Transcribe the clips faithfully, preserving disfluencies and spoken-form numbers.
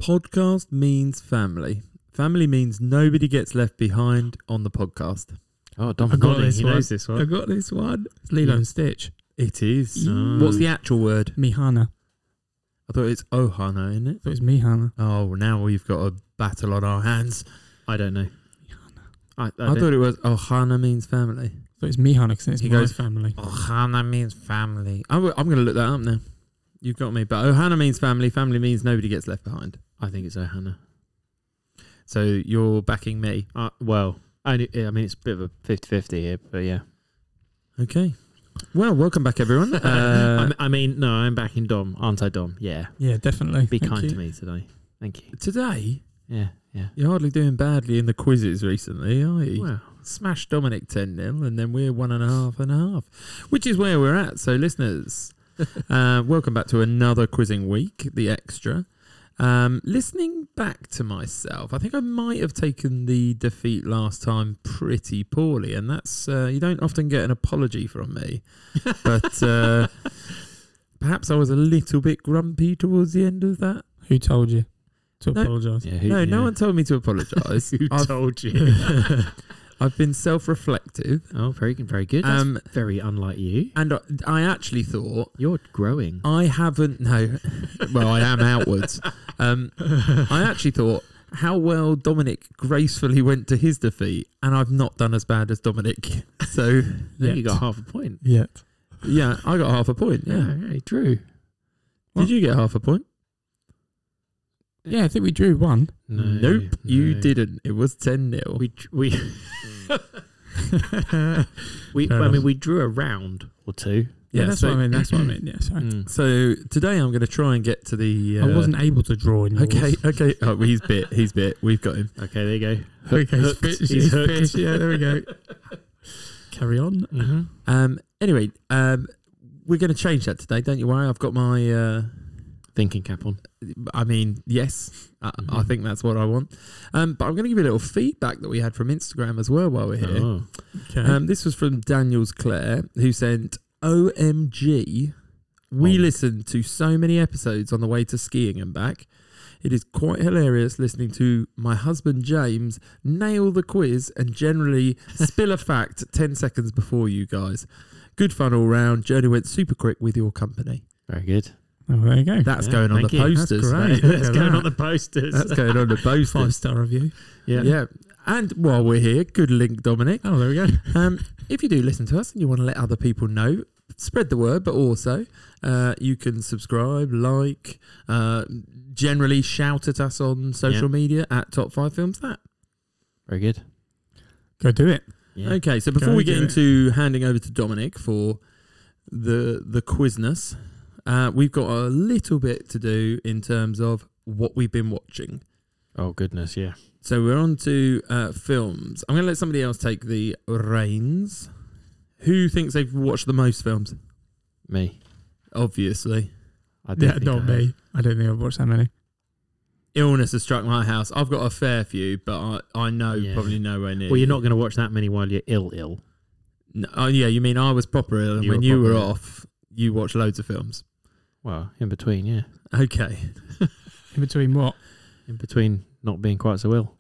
Podcast means family. Family means nobody gets left behind on the podcast. Oh, Dom I got nodding. this He one. knows this I one. got this one. It's Lilo Yeah. and Stitch. It is. Oh. What's the actual word? Mihana. I thought it's Ohana, isn't it? I thought it was Mihana. Oh, now we've got a battle on our hands. I don't know. I, I, I, don't- thought it was Ohana means family. I thought it was Mihana because it's He my goes- family. Ohana means family. I'm, I'm going to look that up now. You've got me. But Ohana means family. Family means nobody gets left behind. I think it's Ohana. So you're backing me. Uh, well, only, I mean, it's a bit of a fifty-fifty here, but yeah. Okay. Well, welcome back, everyone. Uh, I, mean, I mean, no, I'm backing Dom, aren't I, Dom? Yeah. Yeah, definitely. Be Thank kind you. to me today. Thank you. today, Yeah, yeah. you're hardly doing badly in the quizzes recently, are you? Wow. Smashed Dominic ten nil, and then we're one and a half and a half, which is where we're at. So, listeners, uh, welcome back to another quizzing week, the extra. Um, listening back to myself, I think I might have taken the defeat last time pretty poorly, and that's uh, you don't often get an apology from me, but uh, perhaps I was a little bit grumpy towards the end of that. Who told you to No. apologise? Yeah, who, No, yeah. no one told me to apologise. Who I've, told you? I've been self-reflective, Oh, very good, very good. That's um, very unlike you. and I, I actually thought You're growing. I haven't. No, well, I am outwards. Um, I actually thought how well Dominic gracefully went to his defeat, and I've not done as bad as Dominic. So There you Yet. got half a point. Yet. yeah, I got half a point. Yeah. yeah, Drew. Did you get half a point? Yeah, I think we drew one. No, Nope, you no. didn't. It was ten nil. We we we. Fair I mean, enough. we drew a round or two. Yeah, Yeah, that's so- what I mean. That's what I mean. Yeah, sorry. Mm. So today I'm going to try and get to the. Uh, I wasn't able to draw in yours. Okay, okay. Oh, well, he's bit. He's bit. We've got him. Okay, there you go. Okay, he's Hooked. fish. He's He's hooked. fish. Yeah, there we go. Carry on. Mm-hmm. Um. Anyway, um, we're going to change that today. Don't you worry. I've got my. Uh, Thinking cap on. I mean, yes, I, I Mhm. think that's what I want. Um, but I'm going to give you a little feedback that we had from Instagram as well while we're here. Oh. Okay. Um, this was from Daniels Clare, who sent, O M G, we Oh. listened to so many episodes on the way to skiing and back. It is quite hilarious listening to my husband James nail the quiz and generally spill a fact ten seconds before you guys. Good fun all round. Journey went super quick with your company. Very good. Oh, there you go. That's Yeah, going on the thank you. That's posters. great. mate. Look That's at going that. on the posters. That's going on the Five posters. star review. yeah. Yeah. And while we're here, good link, Dominic. Oh, there we go. Um, if you do listen to us and you want to let other people know, spread the word, but also uh, you can subscribe, like, uh, generally shout at us on social Yeah. media at Top five Films That. Very good. Go do it. Yeah. Okay, so before Go we get do it. into handing over to Dominic for the the quizness, uh, we've got a little bit to do in terms of what we've been watching. Oh goodness, yeah. So we're on to uh, films. I'm going to let somebody else take the reins. Who thinks they've watched the most films? Me. Obviously. I Yeah, think not I have. me. I don't think I've watched that many. Illness has struck my house. I've got a fair few, but I, I know Yeah. probably nowhere near. Well, you're you. not going to watch that many while you're ill, ill. No, oh, yeah, you mean I was proper ill, and You when were you were proper ill. off, you watched loads of films. Well, in between, yeah. Okay. In between what? In between not being quite so ill.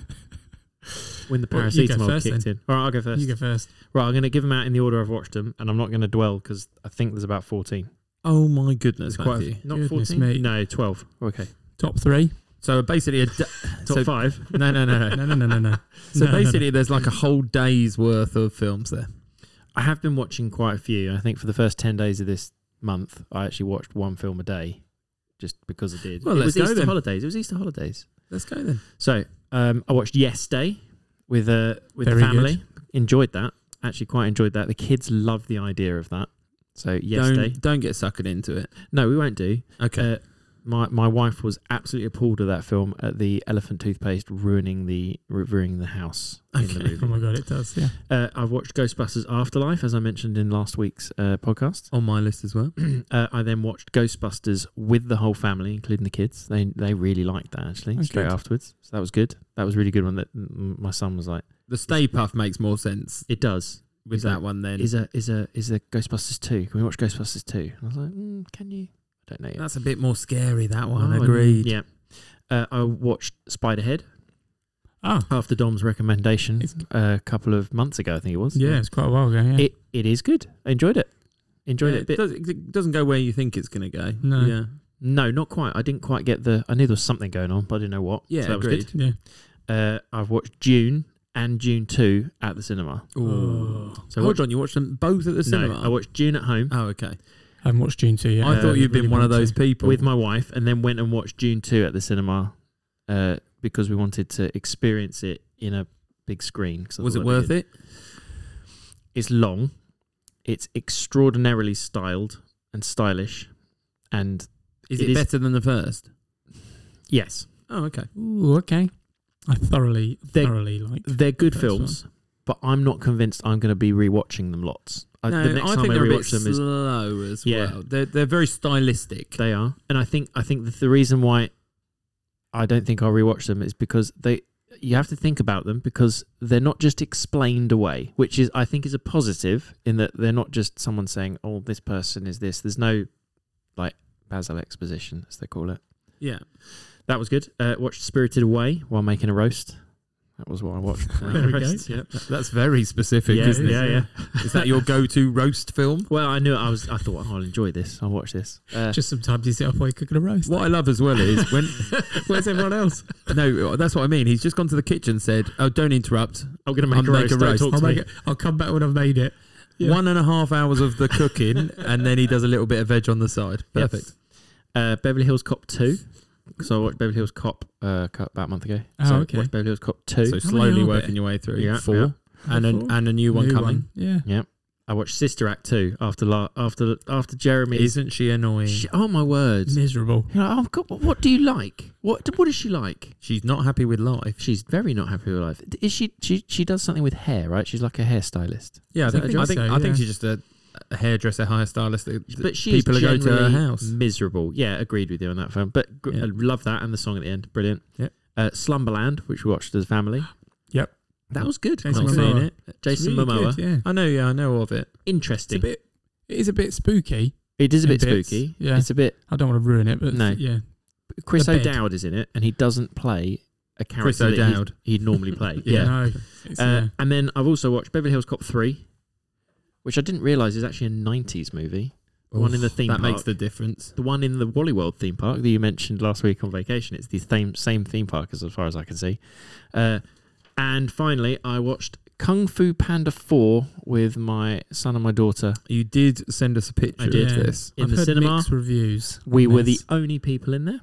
When the Well, you go paracetamol first kicked then. in. All right, I'll go first. You go first. Right, I'm going to give them out in the order I've watched them, and I'm not going to dwell because I think there's about fourteen. Oh my goodness, There's quite Matthew. a, not Goodness fourteen? me. No, twelve. Okay. Top three. So basically, a da- Top so, five. no, no, no, no. No, no, no, no, no. So No, no, no. basically, there's like a whole day's worth of films there. I have been watching quite a few. I think for the first ten days of this month, I actually watched one film a day just because I did. Well, it let's was go Easter then. holidays. It was Easter holidays. Let's go then. So um, I watched Yes Day with, uh, with the Very family. Enjoyed that. Actually quite enjoyed that. The kids love the idea of that. So Yes don't, Day. don't get suckered into it. No, we won't do. Okay. Uh, my my wife was absolutely appalled at that film at the elephant toothpaste ruining the ruining the house in the Okay. movie. Oh my god, it does. Yeah. Uh, I've watched Ghostbusters Afterlife, as I mentioned in last week's uh, podcast. On my list as well. uh, I then watched Ghostbusters with the whole family, including the kids. They they really liked that actually. Oh, straight good. afterwards, so that was good. That was a really good one. That mm, my son was like, The Stay Puft makes more sense "It does." with Is that that- one then. Is a is a is a Ghostbusters two? Can we watch Ghostbusters two? And I was like, mm, "Can you?" I don't know yet. That's a bit more scary, that one. Oh, Agreed. Yeah. Uh, I watched Spiderhead Oh, after Dom's recommendation It's- uh, a couple of months ago, I think it was. yeah, it's quite a while ago. Yeah. It it is good. I enjoyed it. Enjoyed Yeah, it a bit. does, it doesn't go where you think it's going to go. No. Yeah. No, not quite. I didn't quite get the. I knew there was something going on, but I didn't know what. Yeah, so that was agreed. good. yeah. Uh, I've watched June and June two at the cinema. Ooh. Oh. So I Hold watched, on, you watched them both at the cinema? no, I watched June at home Oh, okay. I haven't watched June two yet. I Uh, thought you'd been really one of want those to. people. with my wife, and then went and watched June two at the cinema uh, because we wanted to experience it in a big screen. 'cause I Was thought it that'd worth be it? good. It's long. It's extraordinarily styled and stylish, and Is It it, is- better than the first? yes, Oh, okay. Ooh, okay. I thoroughly, They're- thoroughly like. they're good First films, but I'm not convinced I'm going to be rewatching them lots. I, No, the next I time think I they're a bit rewatch them is slow as Yeah. well. They're, they're very stylistic. they are, and I think I think that the reason why I don't think I'll rewatch them is because they you have to think about them because they're not just explained away, which is I think is a positive in that they're not just someone saying, "Oh, this person is this." There's no like Basil exposition, as they call it. Yeah. That was good. Uh, watched Spirited Away while making a roast. That was what I watched. while There making we a go. roast, yeah. That's very specific, Yeah, isn't it? yeah, yeah. Is that your go-to roast film? Well, I knew it. I was. I thought oh, I'll enjoy this. I'll watch this. Uh, Just sometimes you sit up while you're cooking a roast. What I love as well is when... Where's everyone else? No, that's what I mean. He's just gone to the kitchen and said, oh, don't interrupt. I'm going to make, I'll a, make roast. a Don't roast. talk I'll, to make me. it, I'll come back when I've made it. Yeah. One and a half hours of the cooking, and then he does a little bit of veg on the side. Yes. Perfect. Uh, Beverly Hills Cop two. So I watched Beverly Hills Cop uh, about a month ago. Oh, so okay. I watched Beverly Hills Cop two. So How slowly many are working there? your way through. Yeah, Four. yeah. And, a, Four? and a new one New coming. Yeah. I watched Sister Act two after la- after after Jeremy. Isn't she annoying? She, oh my word! Miserable. You're like, oh God, what, what do you like? What what is she like? She's not happy with life. She's very not happy with life. Is she? She she does something with hair, right? She's like a hairstylist. Yeah, I Is think, that a I job? think, so, I think yeah. she's just a, a hairdresser, hairstylist. that- But she's people who go to her generally house. miserable. Yeah, agreed with you on that film. But gr- Yeah. I love that and the song at the end, brilliant. Yep. Uh, Slumberland, which we watched as a family. Yep. That was good. Jason Not Momoa. seen it. Jason Really Momoa. good, yeah. I know, yeah, I know of it. It's Interesting. a bit. It is a bit spooky. It is a in bit bits, spooky. yeah. It's a bit. I don't want to ruin it, but No. yeah. Chris The bed. O'Dowd is in it, and he doesn't play a character Chris that he's- O'Dowd. he'd normally play. Yeah. yeah. No. It's, Uh, yeah. And then I've also watched Beverly Hills Cop three, which I didn't realise is actually a nineties movie. The one in the theme That park. makes the difference. The one in the Wally World theme park that you mentioned last week on vacation. It's the same same theme park as, as far as I can see. Uh, and finally, I watched Kung Fu Panda four with my son and my daughter. You did send us a picture I did. of Yeah. this. in I've the heard cinema. mixed reviews. We on were the this. only people in there,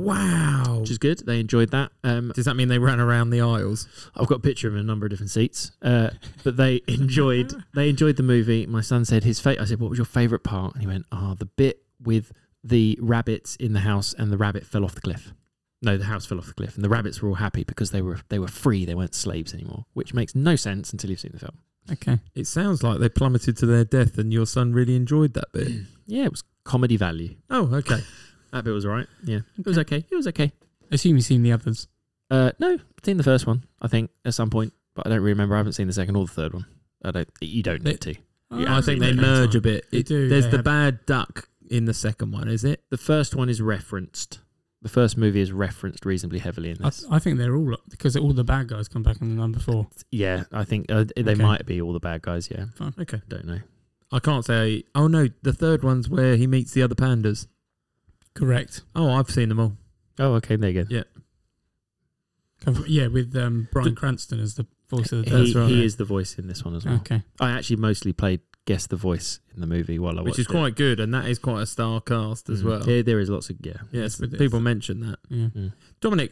Wow. which is good. They enjoyed that. Um, Does that mean they ran around the aisles? I've got a picture of a number of different seats, uh, but they enjoyed they enjoyed the movie. My son said his fa- I said, "What was your favourite part?" And he went, "Ah, oh, the bit with the rabbits in the house and the rabbit fell off the cliff." No, the house fell off the cliff, and the rabbits were all happy because they were they were free. They weren't slaves anymore, which makes no sense until you've seen the film. Okay. It sounds like they plummeted to their death and your son really enjoyed that bit. Yeah, it was comedy value. Oh, okay. That bit was all right. Yeah, it was okay. It was okay. Assume you've seen the others. Uh, no, I've seen the first one, I think, at some point, but I don't remember. I haven't seen the second or the third one. I don't. You don't They- need to. I think they merge a bit. They It- do, There's they the have- bad duck in the second one, is it? The first one is referenced. The first movie is referenced reasonably heavily in I, this. I think they're all because all the bad guys come back in the number four. Yeah, I think uh, they Okay. might be all the bad guys. Yeah, Okay. don't know. I can't say. Oh no, the third one's where he meets the other pandas. Correct. Oh, I've seen them all. Oh, okay, there you go. Yeah. Come from- Yeah, with um, Bryan Cranston as the voice of the He, That's right. he is the voice in this one as well. Okay. I actually mostly played guess the voice in the movie while I watched Which is it. quite good, and that is quite a star cast as Mm. well. Yeah, there is lots of yeah. Yes, But it's- people mention that. Yeah. Mm. Dominic,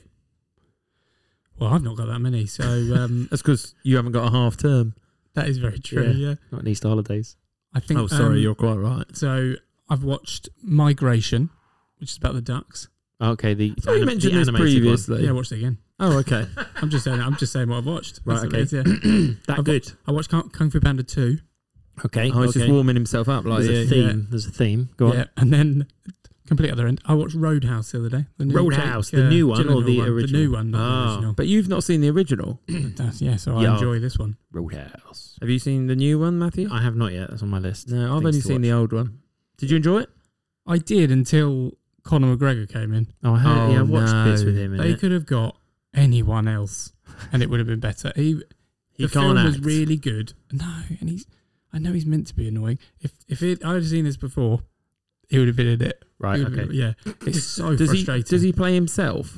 Well, I've not got that many, so um, that's because you haven't got a half term. that is very true. Yeah. Yeah. Not in Easter holidays. I think. Oh, sorry, um, you're quite right. So I've watched Migration, which is about the ducks. Okay, the I thought you anim- mentioned the this animated previously. Yeah, I watched it again. Oh, okay. I'm just saying. I'm just saying what I've watched. Right, That's what okay. it is, yeah. That I've good. I watched Kung, Kung Fu Panda two. Okay, Oh, he's okay. just warming himself up. Like, There's a yeah, theme. yeah. There's a theme. Go on. Yeah, and then complete other end. I watched Roadhouse the other day. The new Roadhouse, Jake, the new one or Gyllenhaal the one. original? The new one, not Ah. the original. But you've not seen the original. That's, yeah, so Yeah. I enjoy this one. Roadhouse. Have you seen the new one, Matthew? I have not yet. That's on my list. No, I've Things only to seen watch. the old one. Did you enjoy it? I did until Conor McGregor came in. Oh, I heard. Oh, yeah, I watched no. bits with him. In They it. could have got anyone else, and it would have been better. He, He the can't film act. was really good. No, and he's. I know he's meant to be annoying. If if it, I had seen this before, he would have been in it. Right. He would have Okay. been- yeah, it's so does he frustrating. does he play himself?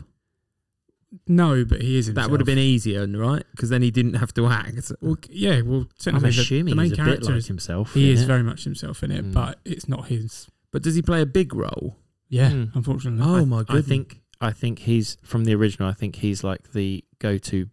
No, but he is. That would have been easier, right? Because then he didn't have to act. Well, yeah. Well, I'm technically, the, assuming the main he's a bit character like is. himself. He is isn't it? very much himself in it, Mm. but it's not his. But does he play a big role? Yeah, Mm. unfortunately. Oh I, my I goodness! think I think he's from the original. I think he's like the go-to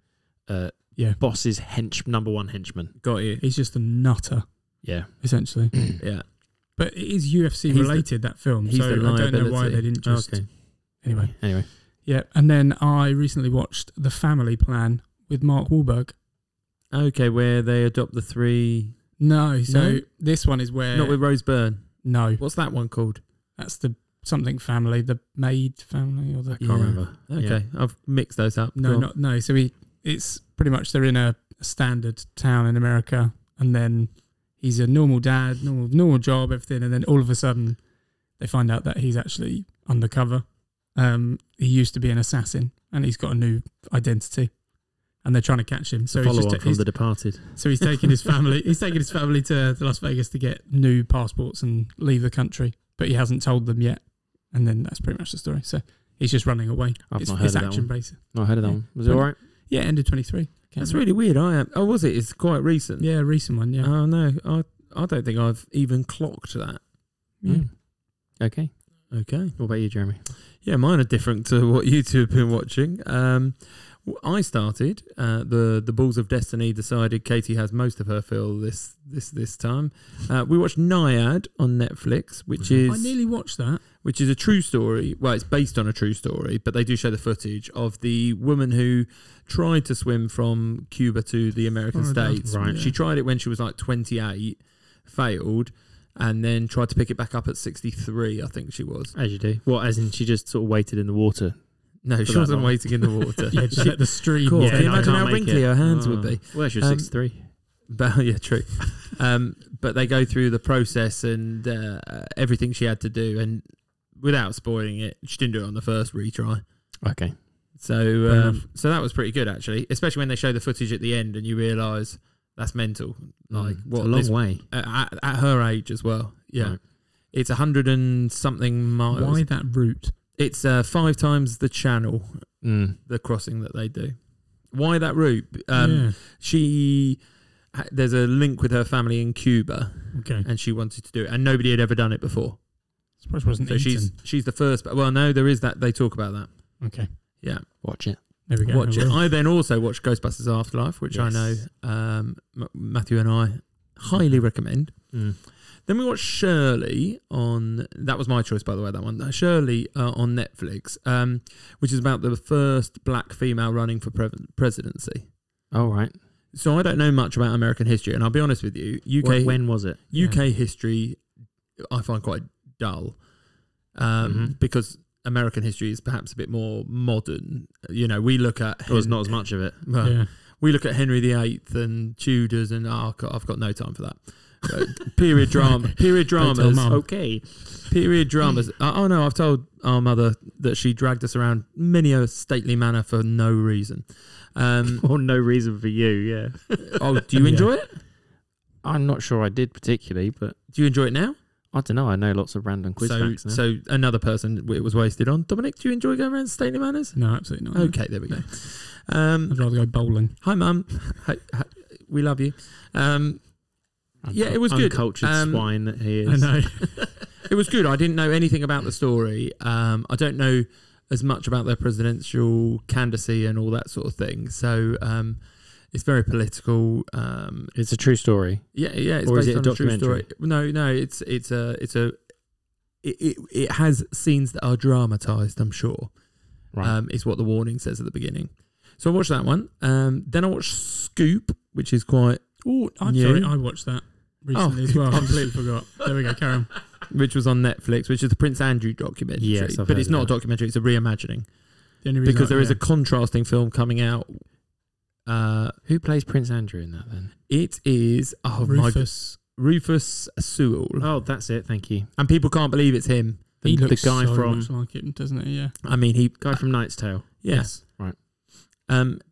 uh, Yeah. boss's hench number one henchman. Got you. He's just a nutter, Yeah. essentially. Yeah. But it is U F C He's the- related, that film. he's So the I don't know why liability. they didn't just. Okay. Anyway. Anyway. Yeah. And then I recently watched The Family Plan with Mark Wahlberg. Okay, where they adopt the three. No. So No? this one is where. Not with Rose Byrne. no. What's that one called? That's the something family, the maid family or the. I can't Yeah. remember. Okay, I've mixed those up. Go No, on. not no. So he, it's pretty much they're in a, a standard town in America, and then he's a normal dad, normal normal job, everything, and then all of a sudden they find out that he's actually undercover. Um, he used to be an assassin, and he's got a new identity, and they're trying to catch him. So he's Follow just on ta- from he's, The Departed. so he's taking his family. He's taking his family to, to Las Vegas to get new passports and leave the country, but he hasn't told them yet. And then that's pretty much the story. So he's just running away. I've it's not heard it's of that action one. based. Not heard of that Yeah. one. Was it all right? Yeah, ended twenty three. That's really weird. I am. Oh, was it? It's quite recent. Yeah, recent one. Yeah. Oh no, I I don't think I've even clocked that. yeah. Mm. Okay. Okay. What about you, Jeremy? Yeah, mine are different to what you two have been watching. Um, w- I started uh, the the Balls of Destiny. Decided Katie has most of her fill this this this time. Uh, we watched Naiad on Netflix, which is I nearly watched that. which is a true story. Well, it's based on a true story, but they do show the footage of the woman who tried to swim from Cuba to the American Florida. States. Right. She tried it when she was like twenty-eight, failed, and then tried to pick it back up at sixty-three, I think she was. As you do. What, as in she just sort of waited in the water? No, For she that wasn't long. waiting in the water. Yeah, just let the stream. Cool. yeah, Can you no, I imagine can't how make wrinkly it. her hands Oh. would be? Well, she was Um, sixty-three. But yeah, true. um, but they go through the process and uh, everything she had to do, and without spoiling it, she didn't do it on the first retry. Okay. So, enough. um, so that was pretty good actually, especially when they show the footage at the end and you realise that's mental. Like Mm. what It's a long this, way. at, at her age as well. Yeah, Right. it's a hundred and something miles. Why that route? It's uh, five times the channel, Mm. the crossing that they do. Why that route? Um, yeah. She ha- there's a link with her family in Cuba, Okay. and she wanted to do it, and nobody had ever done it before. Suppose it wasn't So eaten. she's she's the first. But well, no, there is that. They talk about that. Okay. Yeah. Watch it. There we go. Watch I it. will. I then also watched Ghostbusters Afterlife, which I know Yes. um, M- Matthew and I highly recommend. Mm. Then we watched Shirley on. That was my choice, by the way. That one, Shirley uh, on Netflix, um, which is about the first black female running for pre- presidency. All right. So I don't know much about American history, and I'll be honest with you, U K Wh- when was it? U K history I find quite dull um, Mhm. because American history is perhaps a bit more modern. You know, we look at There was not as much of it. well, yeah. we look at Henry the Eighth and Tudors, and oh, God, I've got no time for that. Uh, period drama, period Don't tell dramas, Mum. Okay. period dramas. Uh, oh no, I've told our mother that she dragged us around many a stately manor for no reason. Um, Or no reason for you, yeah. oh, do you enjoy it? I'm not sure I did particularly, but Do you enjoy it now? I don't know. I know lots of random quiz so, facts now. so another person it was wasted on. Dominic, do you enjoy going around stately manors? No, absolutely not. Okay, there we go. Um, I'd rather go bowling. hi, Mum. Hi, hi, we love you. Um, yeah, it was good. Uncultured Um, swine that he I is. know. it was good. I didn't know anything about the story. Um, I don't know as much about their presidential candidacy and all that sort of thing. So um, it's very political. Um, It's a true story. yeah, yeah. It's Or is based it a on a true documentary? story. No, no. It's it's a it's a it, it, it has scenes that are dramatized. I'm sure. Right. Um, is what the warning says at the beginning. So I watched that one. Um, then I watched Scoop, which is quite, Oh, I'm Yeah. sorry. I watched that recently Oh, as well. I gosh. completely forgot. There we go. Carry on. which was on Netflix, which is the Prince Andrew documentary. Yes, I've but heard it's of not a that. documentary; it's a reimagining The only reason because I- there is yeah. a contrasting film coming out. Uh, Who plays Prince Andrew in that then? it is oh my Rufus. Rufus Sewell, Oh, that's it. Thank you. and people can't believe it's him. The, he the looks guy so from much like him, doesn't he? Yeah. I mean, he guy from Knight's Tale. yes, Right. um,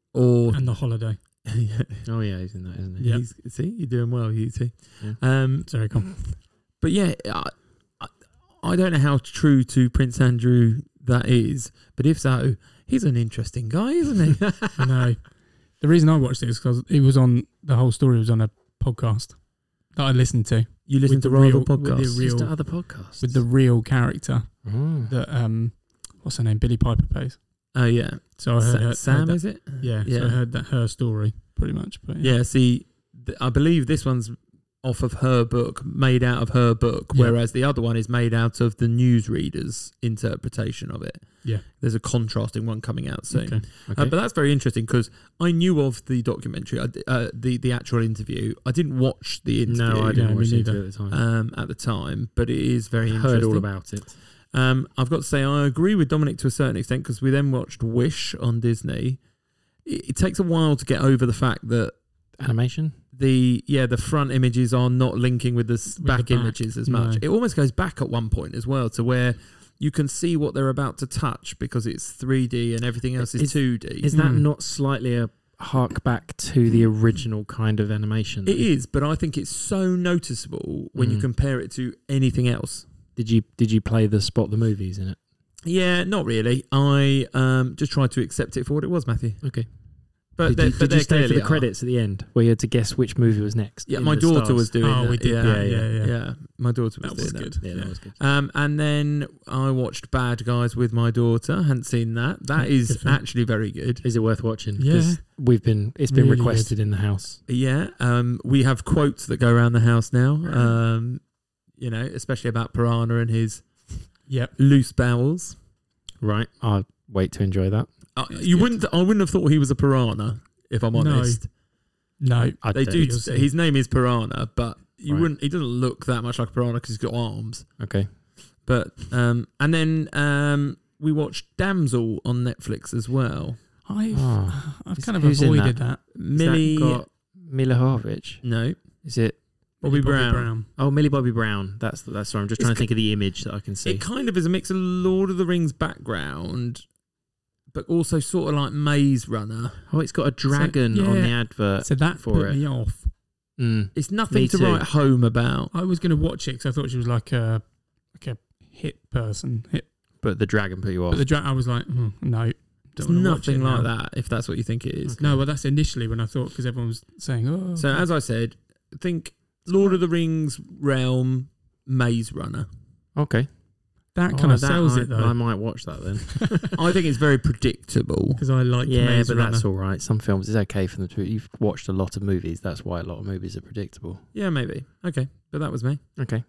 or And The Holiday. yeah, Oh yeah, he's in that, isn't he? Yeah. he's, see, you're doing well, you two. Yeah. Um, Sorry, come. but yeah, I, I, I don't know how true to Prince Andrew that is, but if so, he's an interesting guy, isn't he? I know. The reason I watched it is because it was on, the whole story was on a podcast that I listened to You listen With to the rival real- with the podcasts. real- Just to other podcasts. with the real character Oh. that, um, what's her name? Billy Piper plays. Oh yeah, So I heard, Sa- her, Sam heard that, is it? yeah, yeah. So I heard that her story pretty much. But yeah. Yeah, see, th- I believe this one's off of her book, made out of her book, Yeah. whereas the other one is made out of the newsreader's interpretation of it. Yeah. There's a contrasting one coming out soon. Okay. Okay. Uh, but that's very interesting because I knew of the documentary, I d- uh, the the actual interview. I didn't watch the interview no, I No, didn't me watch it neither. at the time. um, at the time, but it is very I interesting. heard all about it. Um, I've got to say, I agree with Dominic to a certain extent because we then watched Wish on Disney. It, it takes a while to get over the fact that Animation. the yeah the front images are not linking with the s- With back, the back, images as much. no. It almost goes back at one point as well to where you can see what they're about to touch because it's three D and everything else is, Is- two D. Is that Hmm. not slightly a hark back to the original kind of animation? It is, but I think it's so noticeable when you Mm. compare it to anything else. Did you did you play the Spot the Movies in it? Yeah, not really. I um, just tried to accept it for what it was, Matthew. Okay. But did they, you, but did they you stay for clearly the are. credits at the end where you had to guess which movie was next? Yeah, in my the daughter stars? was doing Oh, that. we did yeah, that, yeah, yeah, yeah, yeah. My daughter was That doing was that. good. Yeah, that was good. Um, and then I watched Bad Guys with my daughter. Hadn't seen that. That Good is film. actually very good. Is it worth watching? Yeah. 'Cause we've been it's been Really requested in the house. Yeah. Um, we have quotes that go around the house now. Um, you know, especially about Piranha and his Yep. loose bowels. Right. I'll wait to enjoy that. Uh, It's you good. wouldn't. I wouldn't have thought he was a piranha, if I'm No. honest. No. I They don't- do. you'll see. His name is Piranha, but you Right. wouldn't. He doesn't look that much like a piranha because he's got arms. Okay. But um, and then um, we watched Damsel on Netflix as well. I've Oh. I've Is- kind of who's in avoided that. Millie, Is that got Mila Jovovich? no, Is it? Bobby, Brown. Oh, Millie Bobby Brown. That's that's sorry. I'm just It's trying to ki- think of the image that I can see. It kind of is a mix of Lord of the Rings background, but also sort of like Maze Runner. Oh, it's got a dragon on yeah. the advert. So that for put it. me off. Mm. It's nothing Me to too. write home about. I was going to watch it because I thought she was like a like a hit person. Hit, But the dragon put you off. but the dra- I was like, mm, no, It's don't wanna watch nothing it like now. that, if that's what you think it is. No, well, that's initially when I thought because everyone was saying, oh. So as I said, think Lord of the Rings realm Maze Runner. Okay. that Oh, kind of that sells I, it I though might watch that then. I think it's very predictable. because I like yeah, Maze but Runner. that's all right. Some films it's okay for them to. You've watched a lot of movies. That's why a lot of movies are predictable. Yeah, maybe. Okay, but that was me. Okay.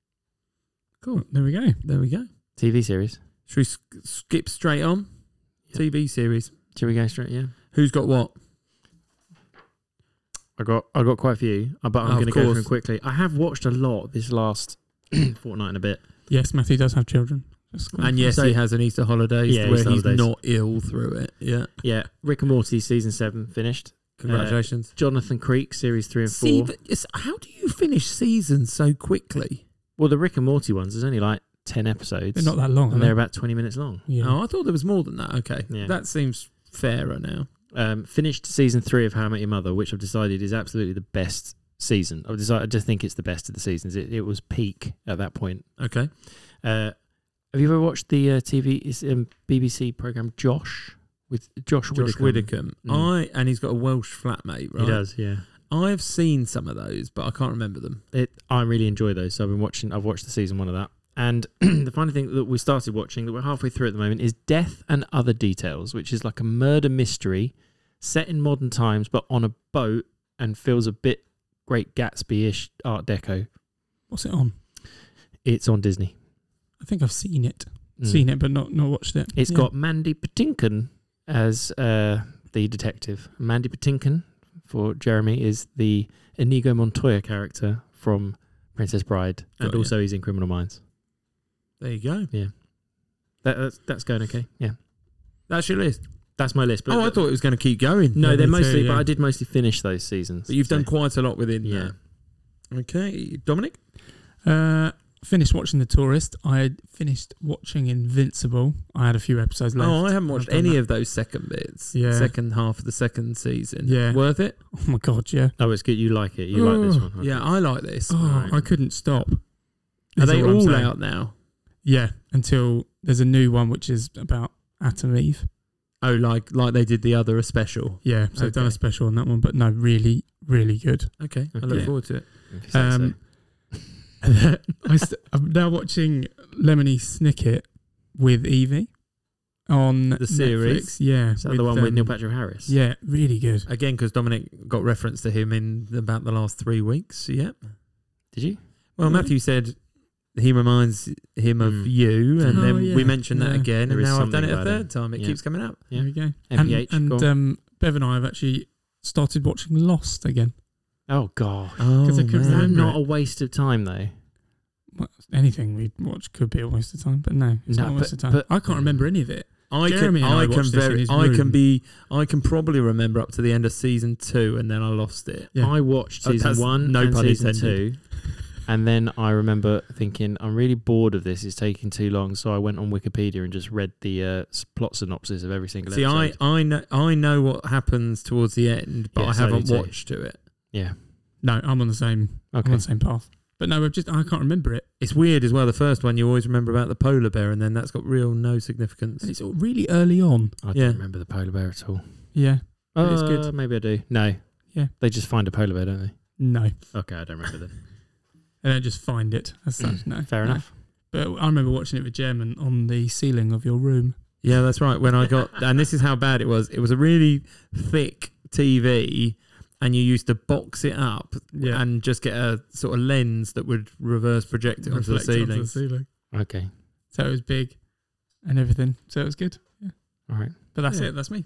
Cool. There we go. There we go. T V series. Should we sk- skip straight on? Yeah. T V series. Should we go straight? Yeah. Who's got what? I got I got quite a few, uh, but I'm Oh, going to of go through course. them quickly. I have watched a lot this last fortnight and a bit. Yes, Matthew does have children. Just And yes, So- he has an Easter holidays Yeah, where Easter he's holidays. not ill through it. Yeah. Yeah, Rick and Morty season seven finished. Congratulations. Jonathan Creek series three and See, four. but it's- how do you finish seasons so quickly? Well, the Rick and Morty ones, there's only like ten episodes. they're not that long. and are they're they? about twenty minutes long. Yeah. Oh, I thought there was more than that. Okay. Yeah. That seems fairer now. Um, finished season three of How I Met Your Mother, which I've decided is absolutely the best season. I've decided, I just think it's the best of the seasons. It, it was peak at that point. Okay. Uh, have you ever watched the uh, T V is, um, B B C program Josh with Josh, Josh Widdicombe? Widdicombe. Mm. I and he's got a Welsh flatmate, right? He does, yeah. I've seen some of those, but I can't remember them. It, I really enjoy those. So I've been watching. I've watched the season one of that. And the funny thing that we started watching, that we're halfway through at the moment, is Death and Other Details, which is like a murder mystery set in modern times, but on a boat, and feels a bit Great Gatsby-ish Art Deco. What's it on? It's on Disney. I think I've seen it. Mm. Seen it, but not not watched it. It's Yeah. got Mandy Patinkin as uh, the detective. Mandy Patinkin, for Jeremy, is the Inigo Montoya character from Princess Bride, and Got ya. also he's in Criminal Minds. There you go. That, that's, that's going okay. Yeah, That's your list. that's my list. But Oh, I thought it was going to keep going. no, Yeah, they're me too, mostly. But yeah. I did mostly finish those seasons. But you've so- done quite a lot within Yeah. that. Okay. Dominic? Uh, finished watching The Tourist. I had finished watching Invincible. I had a few episodes left. Oh, I haven't watched I've done any that. of those second bits. Yeah. Second half of the second season. Yeah. Worth it? Oh my god, yeah. Oh, it's good. You like it. You like this Oh, one. Okay. Yeah, I like this. Oh, Right. I couldn't stop. Are is they all I'm all saying. out now? Yeah, until there's a new one which is about Atom Eve. Oh, like like they did the other a special. Yeah, so I've done a Okay. special on that one, but no, really, really good. Okay, I Okay. look forward to it. If you say Um, I st- I'm now watching Lemony Snicket with Evie on The series? Netflix. Yeah, so. Is that the one with um, Neil Patrick Harris? Yeah, really good. Again, because Dominic got reference to him in about the last three weeks. Yep. Did you? Well, Really? Matthew said he reminds him of Mm. you, and Oh, then yeah. we mentioned that Yeah. again, There and is now I've done something it a about third him. time. It Yeah. keeps coming up. Yeah. There we go. M P H, and go and on. um, Bev and I have actually started watching Lost again. Oh god. Oh, I couldn't Is that remember not it. a waste of time though? Well, anything we watch could be a waste of time, but no, it's No, not a waste but- of time. but- I can't remember any of it. I Jeremy can, and I I can watched this in very, his I can room. be, I can probably remember up to the end of season two, and then I lost it. Yeah. I watched Oh, season that's one no and pun season intended. two, and then I remember thinking, I'm really bored of this. It's taking too long, so I went on Wikipedia and just read the uh, s- plot synopsis of every single See, I, episode. I know, I know what happens towards the end, but Yeah, I so do haven't too. watched to it. yeah. No, I'm on the same. I'm Okay. on the same path. But no, I've just I can't remember it, It's weird as well. The first one you always remember about the polar bear, and then that's got real no significance. and it's all really early on. I Yeah. don't remember the polar bear at all. Yeah, But Oh, it's good. Maybe I do. No. Yeah. They just find a polar bear, don't they? no, Okay, I don't remember then. I don't just find it as such. No, Fair no. enough. But I remember watching it with German on the ceiling of your room. Yeah, that's right. When I got, and this is how bad it was. It was a really thick T V, and you used to box it up Yeah. and just get a sort of lens that would reverse project it onto the Reflect ceiling. onto the ceiling. Okay. So it was big and everything. So it was good. Yeah. All right. But that's Yeah. it. That's me.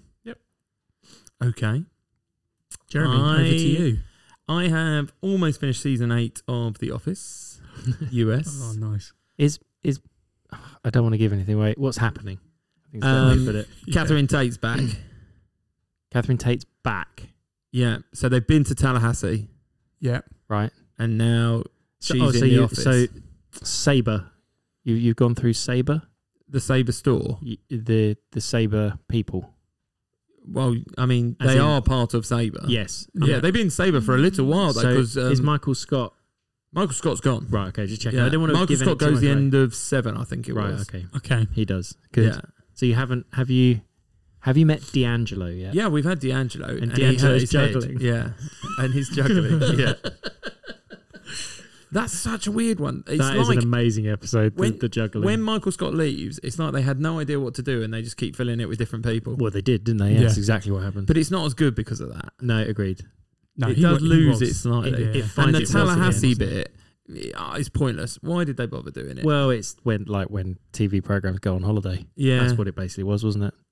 Okay. Jeremy, I- over to you. I have almost finished season eight of The Office, U S. Oh, nice. Is is I don't want to give anything away. What's happening? I think it's Um, better way to put it. Catherine Tate's back. Catherine Tate's back, Yeah. So they've been to Tallahassee, Yeah. right? and now So, she's oh, in so the you, office. so Sabre, you you've gone through Sabre, the Sabre store. you, the the Sabre people. Well, I mean, As they in- are part of Sabre. Yes. Yeah, they've been Sabre for a little while though, So because um, is Michael Scott Michael Scott's gone. right? Okay, just checking. Yeah, I didn't want to Michael give Scott any too goes much the away. end of seven, I think it Right. was. Okay. Okay. He does. Good. Yeah, So you haven't have you have you met D'Angelo yet? yeah, we've had D'Angelo, And he hurt D'Angelo's his head. juggling. Yeah, and he's juggling. Yeah, that's such a weird one. It's that is like an amazing episode. The, when- the juggling. when Michael Scott leaves, it's like they had no idea what to do, and they just keep filling it with different people. well, they did, didn't they? Yeah, Yeah. That's exactly what happened. But it's not as good because of that. no, agreed. No, it he does wa- he lose was- it slightly. It, Yeah. it finds And the itself again, Tallahassee doesn't it? bit, ah, it's pointless. Why did they bother doing it? Well, it's when like when T V programs go on holiday. yeah, That's what it basically was, wasn't it?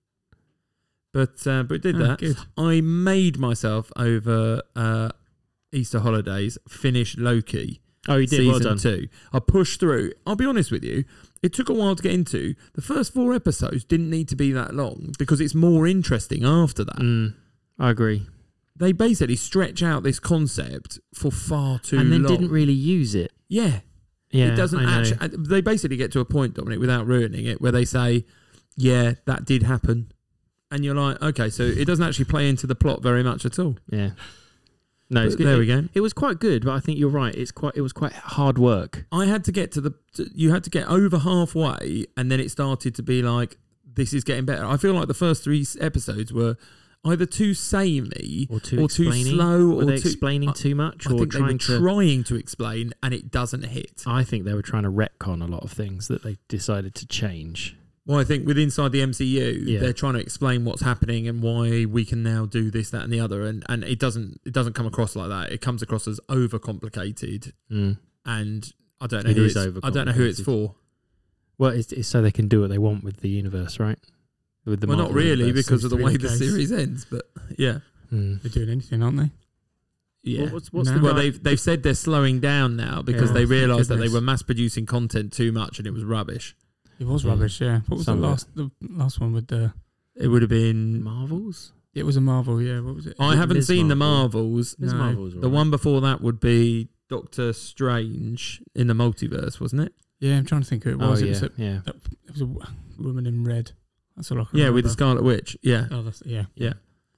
but uh, but it did Oh, that. good. I made myself over uh, Easter holidays finish Loki Oh, you did. season Well done. two. I pushed through. I'll be honest with you. It took a while to get into. The first four episodes didn't need to be that long because it's more interesting after that. Mm, I agree. They basically stretch out this concept for far too and then long. didn't really use it. yeah, Yeah, it doesn't I know. actually. They basically get to a point, Dominic, without ruining it, where they say, "Yeah, that did happen," and you're like, "Okay, so it doesn't actually play into the plot very much at all." Yeah. No, it's But good. there it, we go. It was quite good, but I think you're right. It's quite. It was quite hard work. I had to get to the. To, you had to get over halfway, and then it started to be like, "This is getting better." I feel like the first three s- episodes were either too samey Or too or too explaining. slow, Were or they too. explaining I- too much, I or think they were trying to? trying to explain, and it doesn't hit. I think they were trying to retcon a lot of things that they decided to change. Well, I think with inside the M C U, Yeah. they're trying to explain what's happening and why we can now do this, that, and the other, and, and it doesn't it doesn't come across like that. It comes across as overcomplicated, Mm. and I don't know It who is it's, I don't know who it's overcomplicated. for. Well, it's, it's so they can do what they want with the universe, right? With the Well, not Marvel really universe. because of the seems to way be the the case. series ends, but yeah, Mm. They're doing anything, aren't they? yeah. Well, what's what's No. the Well, guy? they've they've said they're slowing down now because Yeah, they thank realised that they goodness. were mass producing content too much and it was rubbish. It was Yeah. rubbish. Yeah. What was Some the of it. last? The last one with the. It would have been. Marvels. It was a Marvel. Yeah. What was it? I haven't Miz seen the Marvel. Marvels. Miz No. Marvel's The alright. one before that would be Doctor Strange in the multiverse, wasn't it? Yeah, I'm trying to think who it Oh was. it, yeah, was a, yeah. it was a w- woman in red. That's all I can Yeah, remember. with the Scarlet Witch. Yeah. Oh, that's, yeah. Yeah.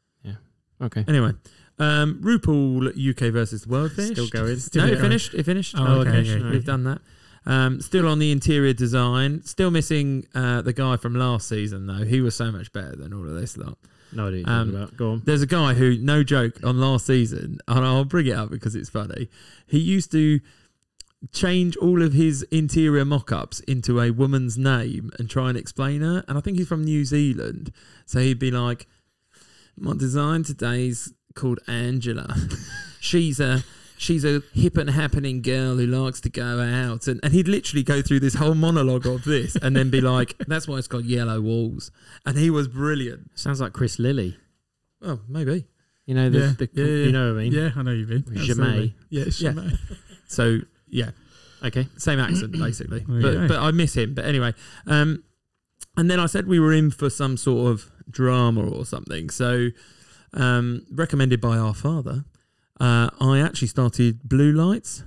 Okay. Anyway, um, RuPaul U K versus the World finished. Still going. Still no, it going. finished. It finished. Oh, okay, finished. okay, okay. We've done that. Um, still on the interior design. Still missing uh, the guy from last season, though. He was so much better than all of this lot. No idea what you're Um, talking about. Go on. There's a guy who, no joke, on last season, and I'll bring it up because it's funny. He used to change all of his interior mock-ups into a woman's name and try and explain her. And I think he's from New Zealand. So he'd be like, my design today's called Angela. she's a she's a hip and happening girl who likes to go out. And, and he'd literally go through this whole monologue of this and then be like, that's why it's got yellow walls. And he was brilliant. Sounds like Chris Lilly. Oh, maybe. You know the, Yeah, the yeah, yeah. you know what I mean? Yeah, I know you mean. Jamais. Absolutely. Yeah, Yeah. Jamais. So, yeah. Okay. Same accent, basically. There you But go. but I miss him. But anyway, um, and then I said we were in for some sort of drama or something. So, um, recommended by our father, uh, I actually started Blue Lights.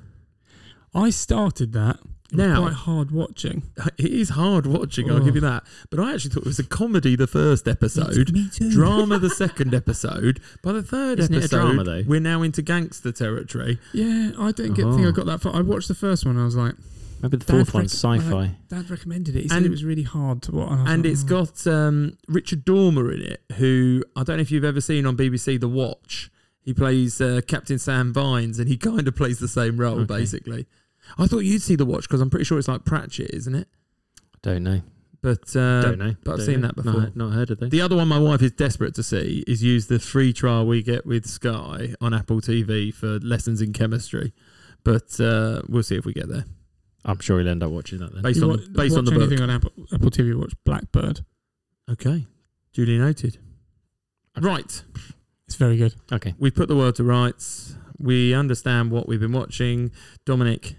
I started that. It was Now- quite hard watching. It is hard watching, I'll give you that. But I actually thought it was a comedy the first episode, Me too. drama the second episode. By the third Isn't it a episode, drama, though? we're now into gangster territory. Yeah, I don't get, think I got that far. I watched the first one and I was like, Maybe the Dad fourth one's rec- sci-fi. Dad recommended it. He said And- it was really hard to watch. I was And like, it's oh. got um, Richard Dormer in it, who I don't know if you've ever seen on B B C The Watch. He plays uh, Captain Sam Vines, and he kind of plays the same role, Okay. basically. I thought you'd see The Watch because I'm pretty sure it's like Pratchett, isn't it? Don't know. But uh, Don't know. but I've Don't seen know. that before. Not, not heard of them. The other one my wife is desperate to see is use the free trial we get with Sky on Apple T V for lessons in chemistry. But uh, we'll see if we get there. I'm sure he'll end up watching that then. Based You on wa- the, based on watch the book. anything on Apple, Apple T V, watch Blackbird. Okay. Duly noted. Right. It's very good. Okay. We've put the world to rights. We understand what we've been watching. Dominic,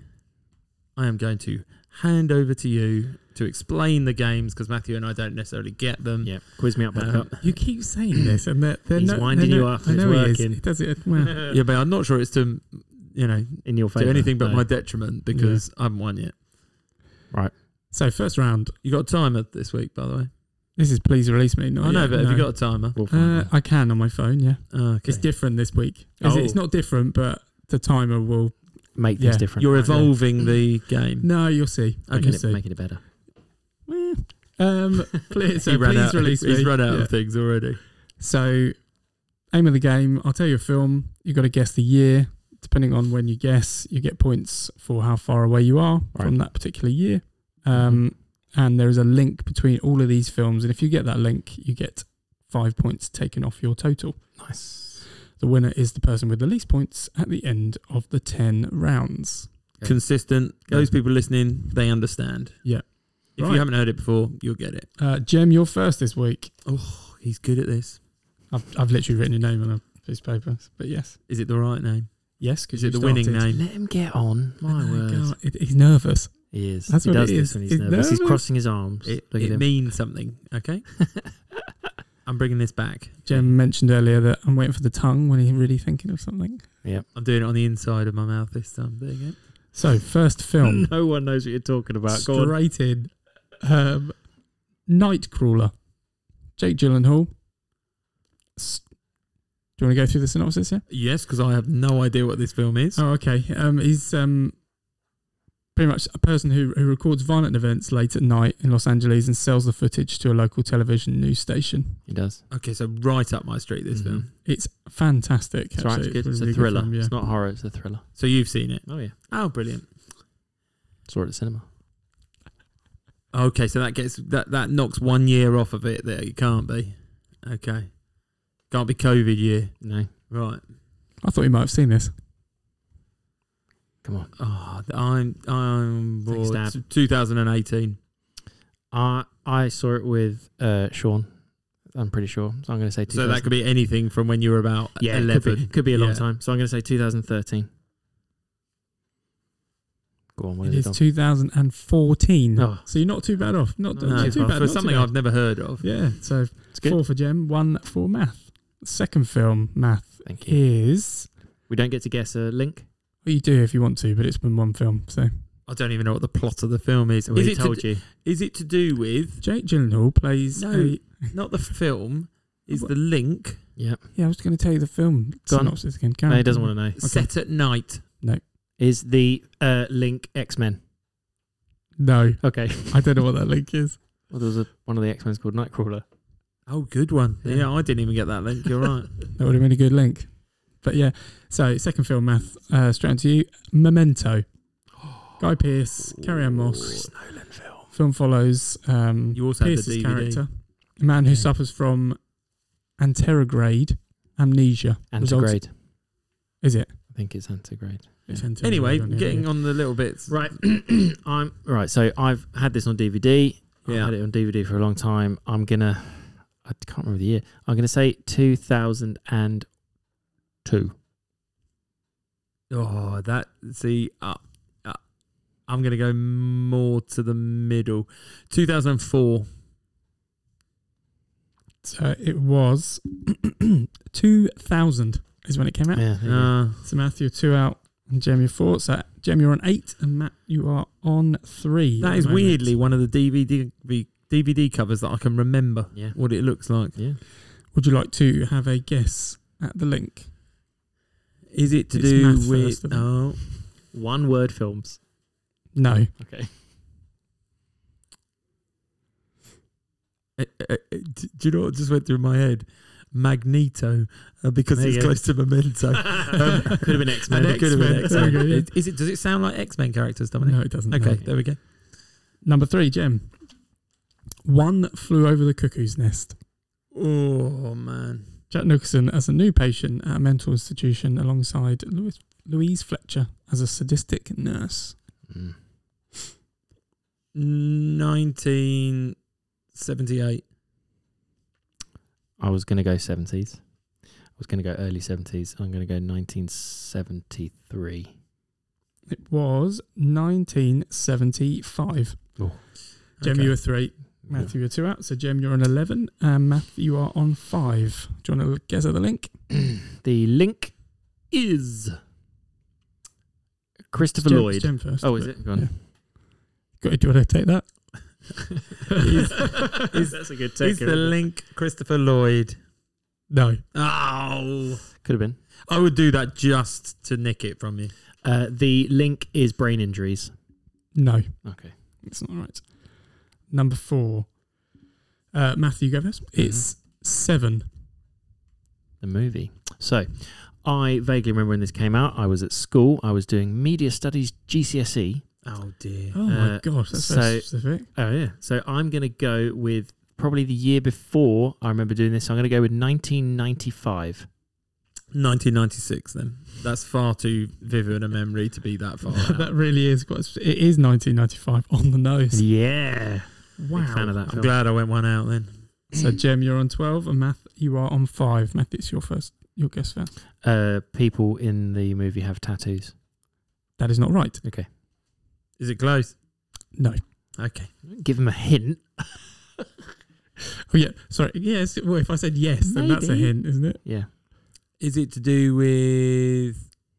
I am going to hand over to you to explain the games because Matthew and I don't necessarily get them. Yeah. Quiz me up, Um, buttercup. You keep saying this, and they're, they're He's no, winding they're you no- up, I it's know he is. working. He does it. Well, Yeah, but I'm not sure it's to, you know, In your favour. do anything but No. my detriment because I haven't won yet. so first round. You got a timer this week, by the way. This is please release me. Not I know, yet, but have you no. got a timer? We'll find Uh, out. I can on my phone. Yeah, Oh, okay. it's different this week. It's, Oh. it's not different, but the timer will. Make things yeah. different. You're Right. evolving the game. No, you'll see. Okay. Making You'll it, see. making it better. Eh. Um, please, so he ran please out, release he's me. run out Yeah. of things already. So, aim of the game. I'll tell you a film. You got to guess the year. Depending on when you guess, you get points for how far away you are Right. from that particular year. Um, and there is a link between all of these films, and if you get that link, you get five points taken off your total. Nice. The winner is the person with the least points at the end of the ten rounds. Okay. Consistent. Yeah. Those people listening, they understand. Yeah. If Right. you haven't heard it before, you'll get it. Uh, Jem, you're first this week. Oh, he's good at this. I've, I've literally written your name on a piece of paper, but yes, Is it the right name? yes, because Is it the winning name? Let him get on. My Oh, word. God, it, he's nervous. He is. That's he what does it this is. when he's, He's nervous. He's nervous. crossing his arms. It, Look at it him. means something, okay? I'm bringing this back. Jem mentioned earlier that I'm waiting for the tongue when he's really thinking of something. I'm doing it on the inside of my mouth this time. There you go. So, first film, No one knows what you're talking about. Go on. straight in, um, Nightcrawler. Jake Gyllenhaal. S- Do you want to go through the synopsis here? Yes, because I have no idea what this film is. Oh, okay. Um, he's um, pretty much a person who, who records violent events late at night in Los Angeles and sells the footage to a local television news station. He does. Okay, so right up my street, this Mhm. film. It's fantastic. It's right. It's actually. good. It's really a good thriller. film, yeah. It's not horror. It's a thriller. So you've seen it. Oh yeah. Oh, brilliant. Saw it at the cinema. Okay, so that gets that, that knocks one year off of it there. It can't be. Okay. Can't be COVID year. No. Right. I thought you might have seen this. Come on. Oh, I'm I'm Take a bored. stab. twenty eighteen. I I saw it with uh, Sean. I'm pretty sure. So I'm going to say two So thousand. that could be anything from when you were about yeah, eleven. Could be, could be a long Yeah. time. So I'm going to say two thousand thirteen. Go on. What It is is it? Dom? two thousand fourteen. Oh. So you're not too bad off. Not, No, not No, too for, bad. for not too something bad. I've never heard of. Yeah, so It's good. four for Jem, one for Math. Second film, Math, Thank you. is... We don't get to guess a link. Well, you do if you want to, but it's been one film. So I don't even know what the plot of the film is. We Is it, told to, you. is it to do with, Jake Gyllenhaal plays. No. a, not the film, is What? the link Yeah. yeah, I was going to tell you the film Go on. synopsis again. No, he doesn't want to know. set at night? Is the uh, link X-Men? No, Okay. I don't know what that link is. Well, there was a, one of the X-Men's called Nightcrawler. Oh, good one. Yeah. Yeah, I didn't even get that link. You're right. That would have been a good link. But yeah, so second film, Math, uh, straight on to you. Memento. Guy Pearce, Carrie-Anne Moss. Nolan film. Film follows um, You also had the Pearce's D V D. character, a man who Yeah. suffers from anterograde amnesia. results- Antigrade. Is it? I think it's antigrade. It's Yeah. anterograde Anyway, on here, getting yeah. on the little bits. Right. I'm right. So I've had this on D V D. I've Yeah. had it on D V D for a long time. I'm gonna. I can't remember the year. I'm gonna say two thousand two. Oh, that, see, uh, uh, I'm going to go more to the middle. two thousand four. So it was two thousand is when it came out. Yeah. there you go. Uh, So Matthew, two out, and Jem, you're four. So Jem, you're on eight, and Matt, you are on three. that at is the moment. weirdly one of the D V D D V D covers that I can remember Yeah. what it looks like. Yeah. Would you like to have a guess at the link? Is it to It's do math with... first, I think. Oh, One word films. No. Okay. uh, uh, uh, do you know what just went through my head? Magneto, uh, because There you it's go. close to Memento. Um, Could have been X-Men. and it could have been X-Men. There we go, X-Men. yeah. Is it? Does it sound like X-Men characters, Dominic? No, it doesn't. Okay, no. there we go. Number three, Jem. One Flew Over the Cuckoo's Nest. Oh, man. Jack Nicholson as a new patient at a mental institution alongside Louis, Louise Fletcher as a sadistic nurse. Mm. nineteen seventy-eight. I was gonna go seventies. I was gonna go early seventies. I'm gonna go nineteen seventy-three. It was nineteen seventy-five. Oh. Jem, Okay. you were three. Matthew, you're two out. So, Jem, you're on eleven. And Matthew, you are on five. Do you want to guess at the link? The link is Christopher Jem, Lloyd. Jem first. Oh, is but- it? Go on. yeah. Got, do you want to take that? Is- is- That's a good Is take. the link Christopher Lloyd? No. Oh. Could have been. I would do that just to nick it from you. Uh, the link is brain injuries. No. Okay. It's not right. Number four. Uh, Matthew, go first. It's seven. The movie. So, I vaguely remember when this came out. I was at school. I was doing media studies G C S E. Oh, dear. Oh, my Uh, gosh. That's so- very specific. Oh yeah. So I'm going to go with probably the year before I remember doing this. So I'm going to go with nineteen ninety-five. nineteen ninety-six, then. That's far too vivid a memory to be that far out. That really is quite. sp- It is nineteen ninety-five on the nose. Yeah. Wow. Big fan of that I'm film. glad I went one out then. So, Jem, you're on twelve, and Math, you are on five. Math, it's your first. Your guess first. Uh, people in the movie have tattoos. That is not right. Okay. Is it close? No. Okay. Give him a hint. Oh yeah. Sorry. Yes. Well, if I said yes, then that's a Maybe. hint, isn't it? Yeah. Is it to do with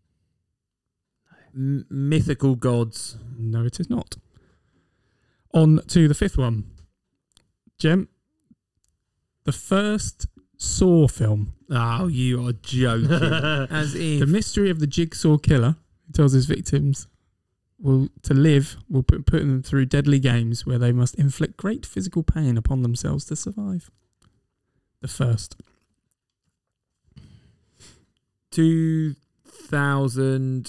m- mythical gods? No, it is not. On to the fifth one. Jem, the first Saw film, Oh, you are joking. As The if. Mystery of the Jigsaw Killer, who tells his victims will to live will put putting them through deadly games where they must inflict great physical pain upon themselves to survive. The first. two thousand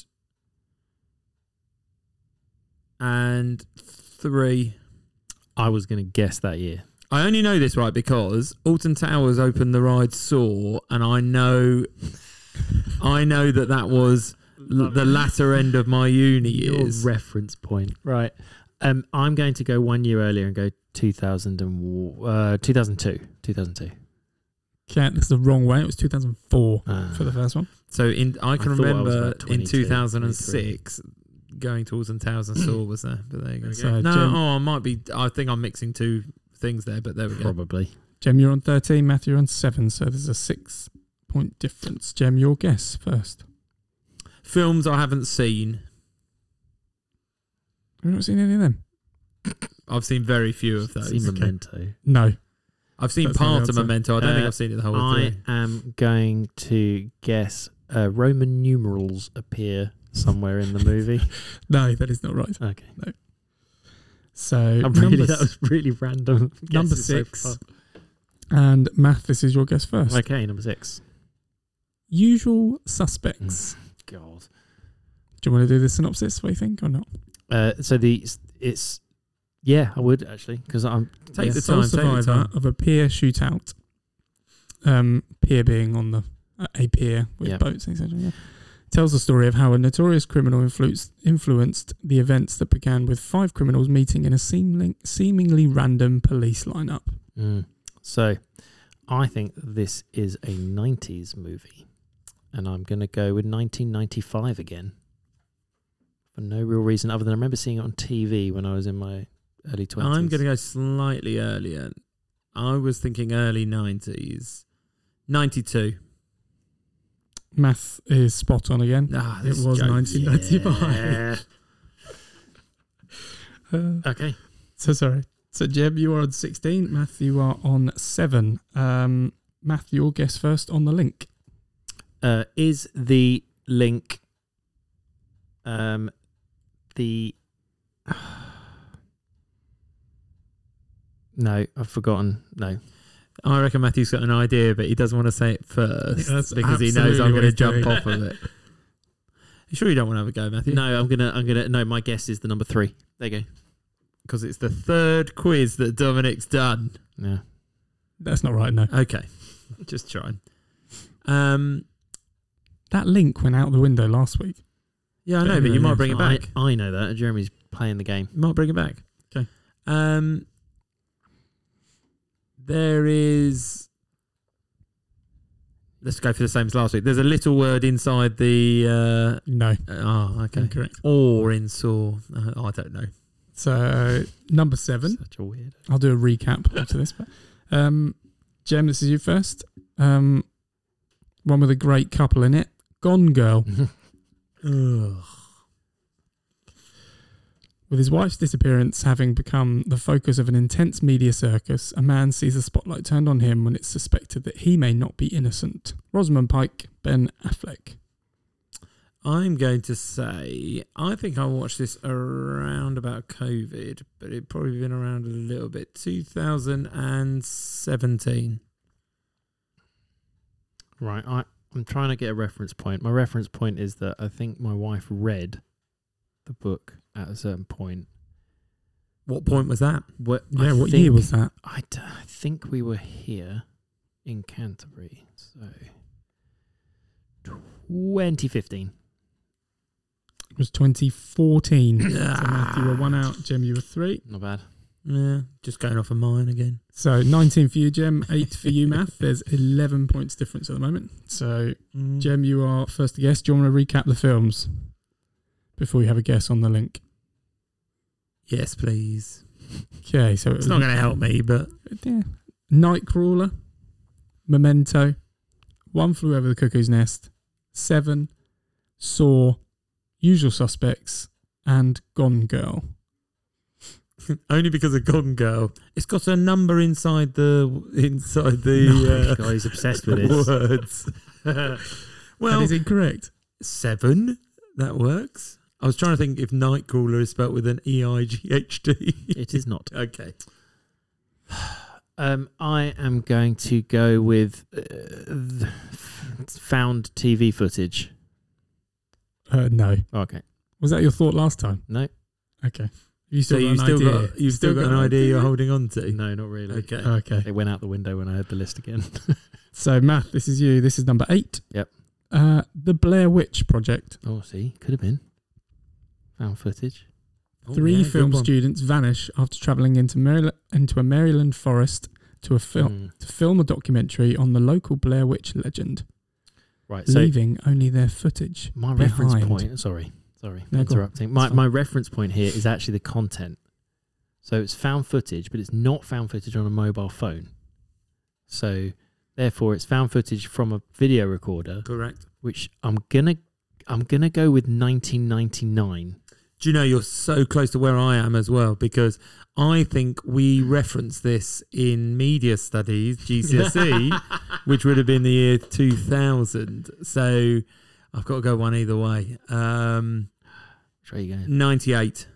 three. I was going to guess that year. I only know this right because Alton Towers opened the ride Saw, and I know, I know that that was l- the latter end of my uni Your years. reference point. Right. Um, I'm going to go one year earlier and go two thousand and, uh, two thousand two. two thousand two. Okay, that's the wrong way. It was two thousand four Ah. for the first one. So in I can I thought I was remember about in twenty-two, two thousand six going to Alton Towers and Saw was there, but there you go. So, no, Jem, oh, I might be. I think I'm mixing two things there, but there we go. Probably. Jem, you're on thirteen. Matthew, you're on seven. So there's a six point difference. Jem, your guess first. Films I haven't seen. Have you not seen any of them? I've seen very few of those. See Okay. Memento. No. I've seen That's not part the of answer. Memento. I don't think Uh, I've seen it the whole way I through. am going to guess uh, Roman numerals appear somewhere in the movie. No, that is not right. Okay. So I'm really, number, that was really random. number guesses so six. far. and Math, this is your guess first. Okay, number six. Usual Suspects. God. Do you want to do the synopsis, what do you think, or not? Uh, so the it's yeah, I would actually because I'm Take yeah. the Sole time. Take the survivor time. of a pier shootout. Um, pier being on the uh, a pier with Yeah. boats, et cetera. Yeah. Tells the story of how a notorious criminal influenced influenced the events that began with five criminals meeting in a seemingly, seemingly random police lineup. Mm. So I think this is a nineties movie, and I'm going to go with nineteen ninety-five again for no real reason other than I remember seeing it on T V when I was in my early twenties. I'm going to go slightly earlier. I was thinking early nineties. ninety-two. Math is spot on again. Ah, It this was joke. nineteen ninety-five. Yeah. Uh, Okay. so sorry. So Jeb, you are on sixteen. Math, you are on seven. Um, Math, your guess first on the link. Uh, is the link um the no, I've forgotten. No. I reckon Matthew's got an idea, but he doesn't want to say it first That's because he knows absolutely I'm what going to he's jump doing. off of it. You sure you don't want to have a go, Matthew? No, I'm gonna I'm gonna no, my guess is the number three. There you go. Because it's the third quiz that Dominic's done. Yeah. That's not right, no. Okay, just trying. Um, That link went out the window last week. yeah, I know, but you might bring it I, back. I know that. Jeremy's playing the game. You might bring it back. Okay. Um, there is. Let's go for the same as last week. There's a little word inside the. No, Uh, oh, okay. incorrect. Or in saw. Uh, I don't know. So number seven. Such a weird. I'll do a recap after this. But, um, Jem, this is you first. Um, one with a great couple in it. Gone Girl. Ugh. With his wife's disappearance having become the focus of an intense media circus, a man sees the spotlight turned on him when it's suspected that he may not be innocent. Rosamund Pike, Ben Affleck. I'm going to say, I think I watched this around about COVID, but it probably been around a little bit. two thousand seventeen. Right. I, I'm trying to get a reference point. My reference point is that I think my wife read the book at a certain point. What point was that? What, Yeah, I what think, year was that? I, d- I think we were here in Canterbury. So twenty fifteen. It was twenty fourteen. So Matthew, you were one out. Jem, you were three. Not bad. Yeah, just going off of mine again. So nineteen for you, Jem. eight for you, Math. There's eleven points difference at the moment. So, Mm. Jem, you are first to guess. Do you want to recap the films before you have a guess on the link? Yes, please. Okay, so it It's was, not going to help me, but yeah. Nightcrawler, Memento, One Flew Over the Cuckoo's Nest, Seven, Saw, Usual Suspects, and Gone Girl. only because of Gone Girl. It's got a number inside the inside the Oh, uh, God, he's obsessed with this. words. That Well, is incorrect. seven. That works. I was trying to think if Nightcrawler is spelt with an E I G H T. It is not. Okay. Um, I am going to go with uh, the found T V footage. Uh, no. Okay. Was that your thought last time? No. Okay. You So still got you've an still idea? got you've still, got, an idea you're holding on to. No, not really. Okay. Okay. They went out the window when I heard the list again. So, Matt, this is you. This is number eight. Yep. Uh, the Blair Witch Project. Oh, see, could have been found footage. Oh, Three yeah, good film one. students vanish after travelling into Maryland, into a Maryland forest to a film Mm. to film a documentary on the local Blair Witch legend, Right. So leaving only their footage. my reference behind. point. Sorry, sorry, No, go on. interrupting. My It's fine. my reference point here is actually the content. So it's found footage, but it's not found footage on a mobile phone. So therefore, it's found footage from a video recorder, Correct. which I'm gonna I'm gonna go with nineteen ninety-nine. Do you know, you're so close to where I am as well, because I think we referenced this in media studies, G C S E, which would have been the year two thousand. So I've got to go one either way. Um, Which way are you going? ninety-eight.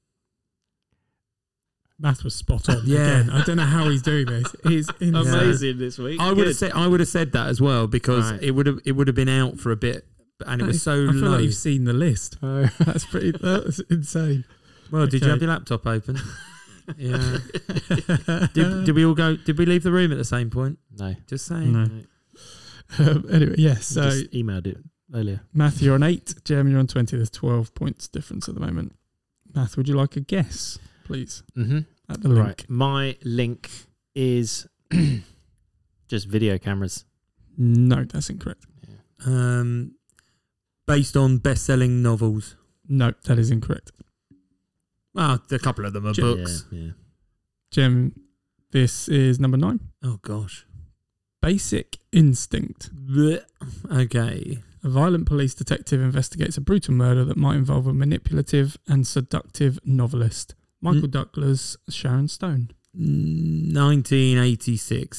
Math was spot on. Yeah. Again. I don't know how he's doing this. He's insane. Amazing this week. I would have said I would have said that as well, because Right. it would have it would have been out for a bit, and it That was is- so I feel low. like you've seen the list. Oh. That's pretty. That's insane. Well, did you Okay. have your laptop open? Yeah. Did, did we all go? Did we leave the room at the same point? No. Just saying. No. Um, anyway, yes. So, So just emailed it earlier. Math, you're on eight. Jeremy, you're on twenty. There's twelve points difference at the moment. Math, would you like a guess, please, Mm-hmm. at the link? Right. My link is just video cameras. No, that's incorrect. Um, based on best-selling novels. No, that is incorrect. Well, a couple of them are J- books. Yeah. yeah. Jim, this is number nine. Oh gosh. Basic Instinct. Blech. Okay. A violent police detective investigates a brutal murder that might involve a manipulative and seductive novelist. Michael Mm. Douglas, Sharon Stone. nineteen eighty-six.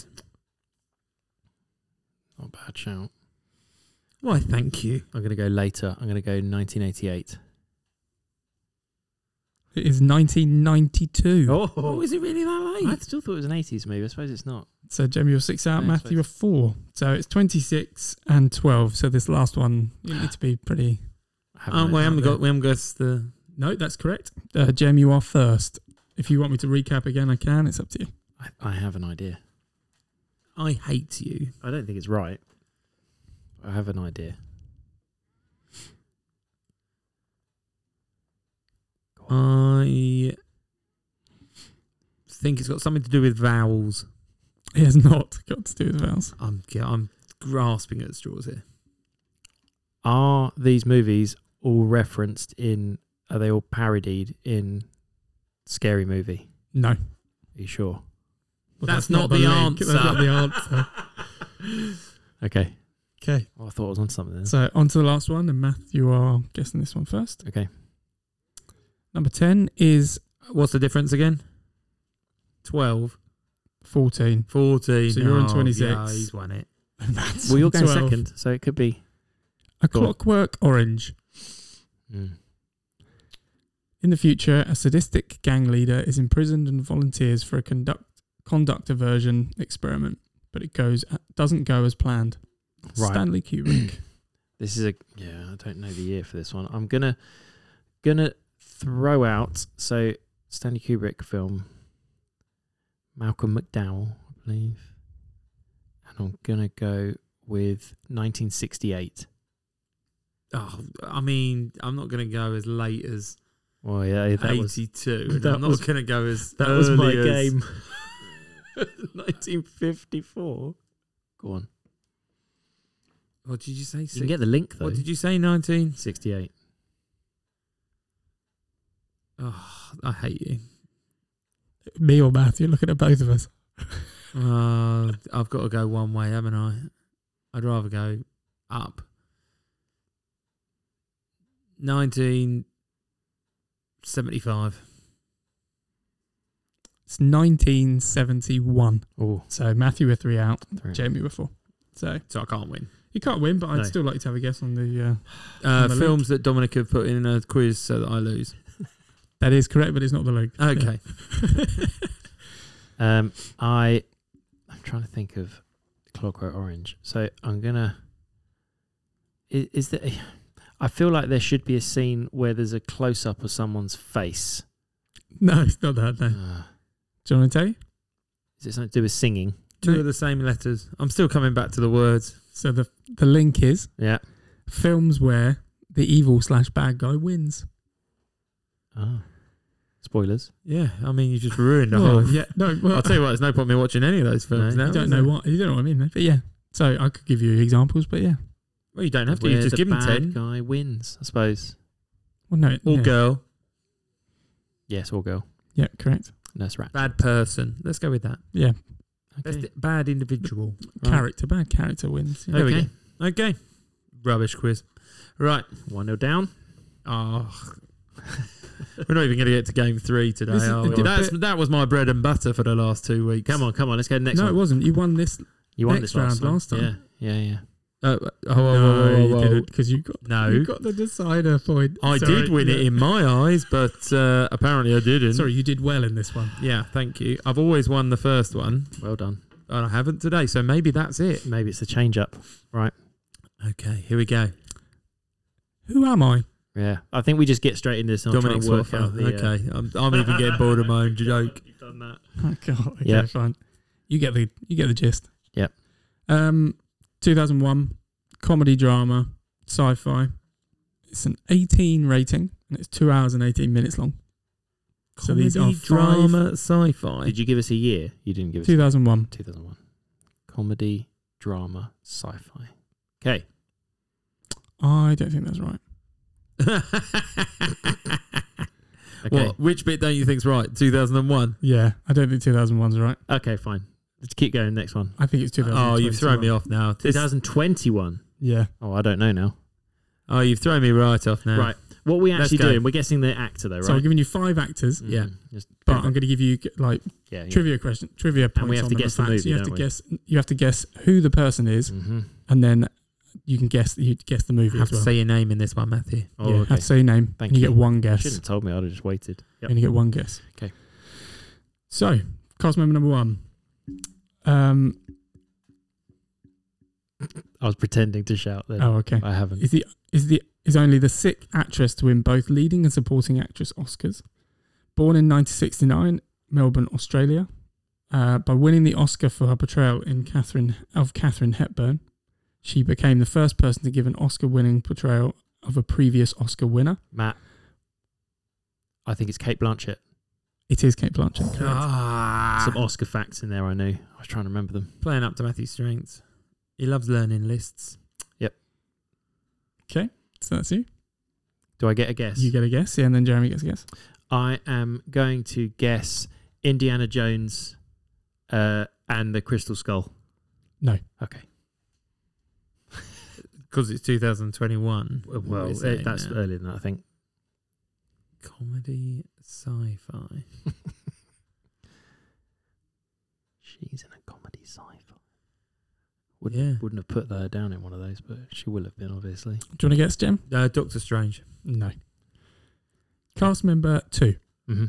Not a bad shout. Why, thank you. I'm going to go later. I'm going to go nineteen eighty-eight. It is nineteen ninety-two. Oh, is it really that I late? still thought it was an eighties movie. I suppose it's not. So, Jim, you're six out. Yeah, Matthew, you're four. So, it's twenty-six and twelve. So, this last one, you need to be pretty... I haven't Oh, read we that. haven't got. We haven't guessed the. No, that's correct. Uh, Jem, you are first. If you want me to recap again, I can. It's up to you. I, I have an idea. I hate you. I don't think it's right. I have an idea. I think it's got something to do with vowels. It has not got to do with vowels. I'm. I'm grasping at straws here. Are these movies all referenced in? Are they all parodied in Scary Movie? No. Are you sure? Well, That's not the link. answer. That's not the answer. Okay. Okay. Well, I thought I was on something then. So, on to the last one. And Matt, you are guessing this one first. Okay. Number ten is What's the difference again? Twelve. fourteen. Fourteen. So you're on Oh, twenty-six. Yeah, he's won it. And that's Well, you're going twelve. second, so it could be. A Go on. Clockwork Orange. Mm. In the future, a sadistic gang leader is imprisoned and volunteers for a conduct conduct aversion experiment, but it goes doesn't go as planned. Right. Stanley Kubrick. This is a yeah. I don't know the year for this one. I'm gonna gonna throw out so Stanley Kubrick film. Malcolm McDowell, I believe, and I'm gonna go with nineteen sixty-eight. Oh, I mean, I'm not going to go as late as Well, yeah, that was eighty-two. and that I'm was- not going to go as that was my early as- game. nineteen fifty-four. Go on. What did you say? You can get the link though. What did you say? nineteen? sixty-eight. Oh, I hate you. Me or Matt? You're looking at both of us. Uh, I've got to go one way, haven't I? I'd rather go up. nineteen seventy-five. It's nineteen seventy-one. Oh, So Matthew were three out. three. Jamie were four. So So I can't win. you can't win, but I'd No. still like to have a guess on the. Uh, Uh, On the films that Dominic have put in a quiz so that I lose. that is correct, but it's not the link. Okay. Um, I I'm trying to think of Clockwork Orange. So I'm gonna. Is, is there? I feel like there should be a scene where there's a close up of someone's face. No, it's not that. No. Uh, Do you want me to tell you? is it something to do with singing? Two No. of the same letters. I'm still coming back to the words. So the the link is Yeah. films where the evil slash bad guy wins. Oh. Spoilers. Yeah, I mean, you just ruined the Well, whole. yeah, no, well, I'll tell you what, there's no point me watching any of those films No, now. you don't is know there? what you don't know what I mean, but yeah. So I could give you examples, but yeah. Well, you don't have to. Where You just the give them bad ten. guy wins, I suppose. Well, no, Or yeah. girl. Yes, or girl. Yeah, correct. Nurse Rat. Bad person. Let's go with that. Yeah, Best, Okay. bad individual. Right. character, bad character wins. Yeah. There we Okay. go. Okay. Rubbish quiz. Right. one nil down. Oh, we're not even going to get to game three today. This is Are the we? dip- That's, that was my bread and butter for the last two weeks. Come on, come on. Let's go to the next no, one. it wasn't. You won this. You won next this last, round one. last time. Yeah, yeah, yeah. Uh, oh, oh, oh, no, oh, you oh, didn't, because you got No. you got the decider point. I Sorry, did win yeah. it in my eyes, but uh, apparently I didn't. Sorry, you did well in this one. Yeah, thank you. I've always won the first one, Well done. and I haven't today, so maybe that's it. Maybe it's a change up. Right. Okay, here we go. Who am I? Yeah. I think we just get straight into this and I'll try Dominic and work Swaffer. out the... uh, Okay, I'm, I'm even getting bored of my own joke. You've done that. Oh God. Okay, Yeah. fine. You get the you get the gist. Yep. Um, two thousand one, comedy drama, sci-fi. It's an eighteen rating and it's two hours and eighteen minutes long. So these are Comedy, five- drama, sci-fi. Did you give us a year? You didn't give us two thousand one. two thousand one. Comedy, drama, sci-fi. Okay. I don't think that's right. Okay. What? Which bit don't you think's right? two thousand one. Yeah, I don't think two thousand one's right. Okay, fine. Let's keep going. Next one. I think it's two thousand. Oh, you've thrown me off now. This- twenty twenty-one. Yeah. Oh, I don't know now. oh, you've thrown me right off now. Right. What are we Let's actually go. doing? We're guessing the actor, though, right? So I'm giving you five actors, Mm, Yeah. Just but I'm going to give you like yeah, yeah. trivia question, trivia points. we have on to them guess as the facts. movie, You have to don't we? guess. You have to guess who the person is, Mm-hmm. and then you can guess. You guess the movie I have as to well. say your name in this one, Matthew. Oh, yeah, okay. have to say your name. Thank and you, you. get one guess. Shouldn't have told me. I'd have just waited. Yep. And you get one guess. Okay. So, cast member number one. Um. I was pretending to shout then. Oh, okay. I haven't. Is the is the is only the sixth actress to win both leading and supporting actress Oscars. Born in nineteen sixty-nine, Melbourne, Australia. Uh, by winning the Oscar for her portrayal in Catherine of Catherine Hepburn, she became the first person to give an Oscar-winning portrayal of a previous Oscar winner. Matt. I think it's Kate Blanchett. It is Kate Blanchett. Correct. Ah, Some Oscar facts in there, I knew. I was trying to remember them. playing up to Matthew's strengths. He loves learning lists. Okay, so that's you. Do I get a guess? You get a guess, yeah, and then Jeremy gets a guess. I am going to guess Indiana Jones uh, and the Crystal Skull. No. Okay. Because it's two thousand twenty-one. Well, We're uh, saying that's now. earlier than that, I think. Comedy, sci-fi. She's in a comedy sci-fi. Wouldn't, Yeah. wouldn't have put her down in one of those, but she will have been, obviously. Do you want to guess, Jem? Uh, Doctor Strange. No. Cast member two. Mm-hmm.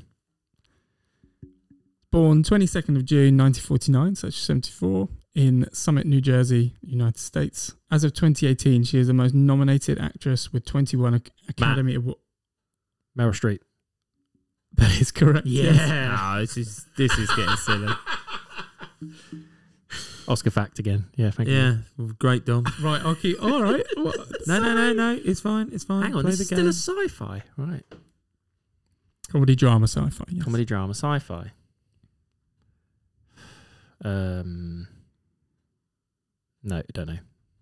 Born twenty-second of June nineteen forty-nine, so she's seventy-four, in Summit, New Jersey, United States. As of twenty eighteen, she is the most nominated actress with twenty-one Ac- Academy Awards. Meryl Streep. That is correct. yes. No, this is this is getting silly. Oscar fact again. Yeah, thank you. Yeah, great Dom. Right, I'll keep. All right. What? No, no, no, no. It's fine. It's fine. Hang on, Play this the is game. still a sci-fi. Right. Comedy, drama, sci-fi. Yes. Comedy, drama, sci-fi. Um, no, don't know.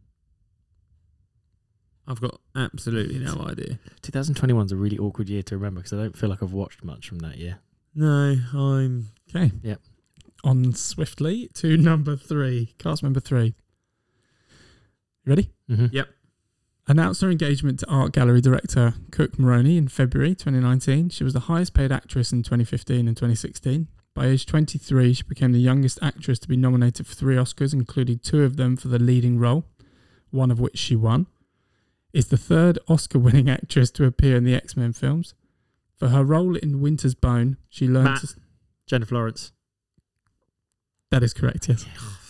I've got absolutely no idea. twenty twenty-one is a really awkward year to remember because I don't feel like I've watched much from that year. No, I'm. Okay. Yep. On swiftly to number three. Cast member three. Ready? Mm-hmm. Yep. Announced her engagement to art gallery director Cook Maroney in February twenty nineteen. She was the highest paid actress in twenty fifteen and twenty sixteen. By age twenty-three, she became the youngest actress to be nominated for three Oscars, including two of them for the leading role, one of which she won. Is the third Oscar-winning actress to appear in the X-Men films. For her role in Winter's Bone, she learned... Matt. To, Jennifer Lawrence. that is correct, yes.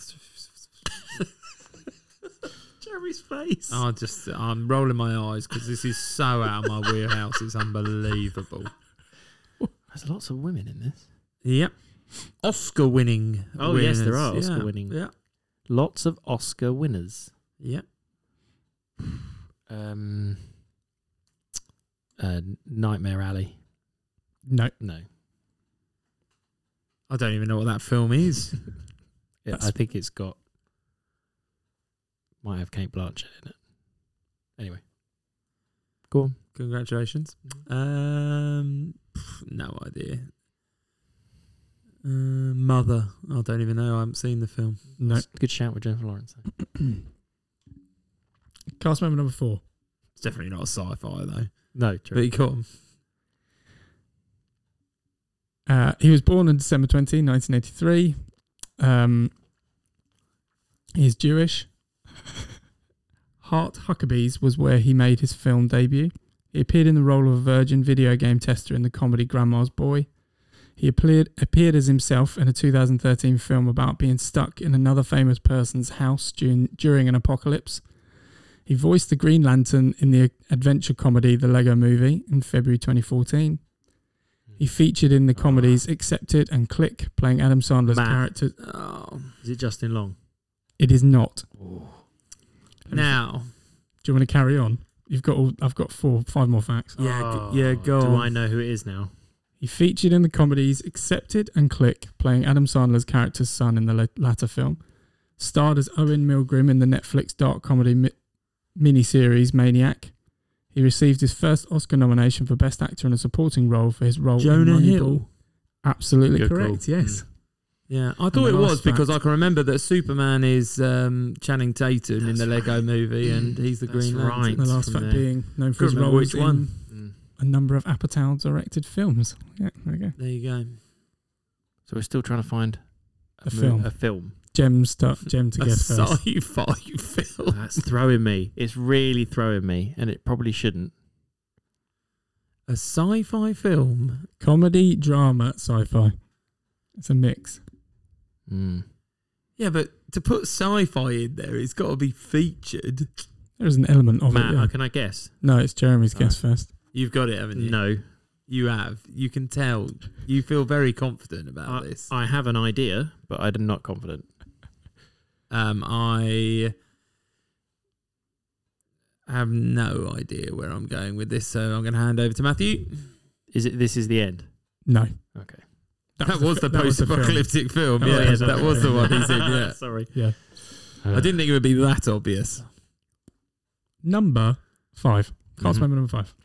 Jeremy's face. I just I'm rolling my eyes because this is so out of my wheelhouse. It's unbelievable. There's lots of women in this. Yep. Oscar winning. Oh, yes, there are winners. Oscar Yeah. winning. Yeah. Lots of Oscar winners. Yeah. Um, uh, Nightmare Alley. No. No. I don't even know what that film is. Yeah, That's- I think it's got... Might have Kate Blanchett in it. Anyway. Go on. Congratulations. Um, pff, no idea. Uh, Mother. I don't even know. I haven't seen the film. No. Good shout with Jennifer Lawrence. Cast member number four. It's definitely not a sci-fi though. No, true. But you got 'em. Uh, he was born on December twentieth, nineteen eighty-three. Um, he's Jewish. Hart Huckabees was where he made his film debut. He appeared in the role of a virgin video game tester in the comedy Grandma's Boy. He appeared, appeared as himself in a two thousand thirteen film about being stuck in another famous person's house during, during an apocalypse. He voiced the Green Lantern in the adventure comedy The Lego Movie in February twenty fourteen. He featured in the comedies Accepted and Click, playing Adam Sandler's Matt. character. Oh. Is it Justin Long? It is not. Now, Do you want to carry on? You've got all, I've got four, five more facts. yeah, Oh, g- yeah, go Do on. I know who it is now? He featured in the comedies Accepted and Click, playing Adam Sandler's character's son in the la- latter film. Starred as Owen Milgrim in the Netflix dark comedy mi- miniseries Maniac. He received his first Oscar nomination for Best Actor in a Supporting Role for his role Jonah in Moneyball. Hill. Absolutely Good correct, call. yes. Yeah, I And thought the it last was because fact. I can remember that Superman is um, Channing Tatum in That's the Lego movie, and he's the That's Green Lantern. right. The last from fact there. being known for Couldn't his remember roles which one. in a number of Apatow directed films. Yeah, there you go. There you go. So we're still trying to find A mo- film. A film. Gem, start, gem to A guess first. sci-fi film. That's throwing me. It's really throwing me, and it probably shouldn't. A sci-fi film. Comedy, drama, sci-fi. It's a mix. Mm. Yeah, but to put sci-fi in there, it's got to be featured. There's an element of Matt, it. Yeah. uh, can I guess? No, it's Jeremy's Oh. guess first. You've got it, haven't you? No. You have. You can tell. You feel very confident about I, this. I have an idea, but I'm not confident. Um, I have no idea where I'm going with this, so I'm going to hand over to Matthew. Is it? This is the end. No. Okay. That, was the that was the film. post-apocalyptic film. Oh, Yeah, yeah, that was the one he's in. Yeah, Sorry. Yeah. I didn't think it would be that obvious. Number five. Cast Mhm. member number five.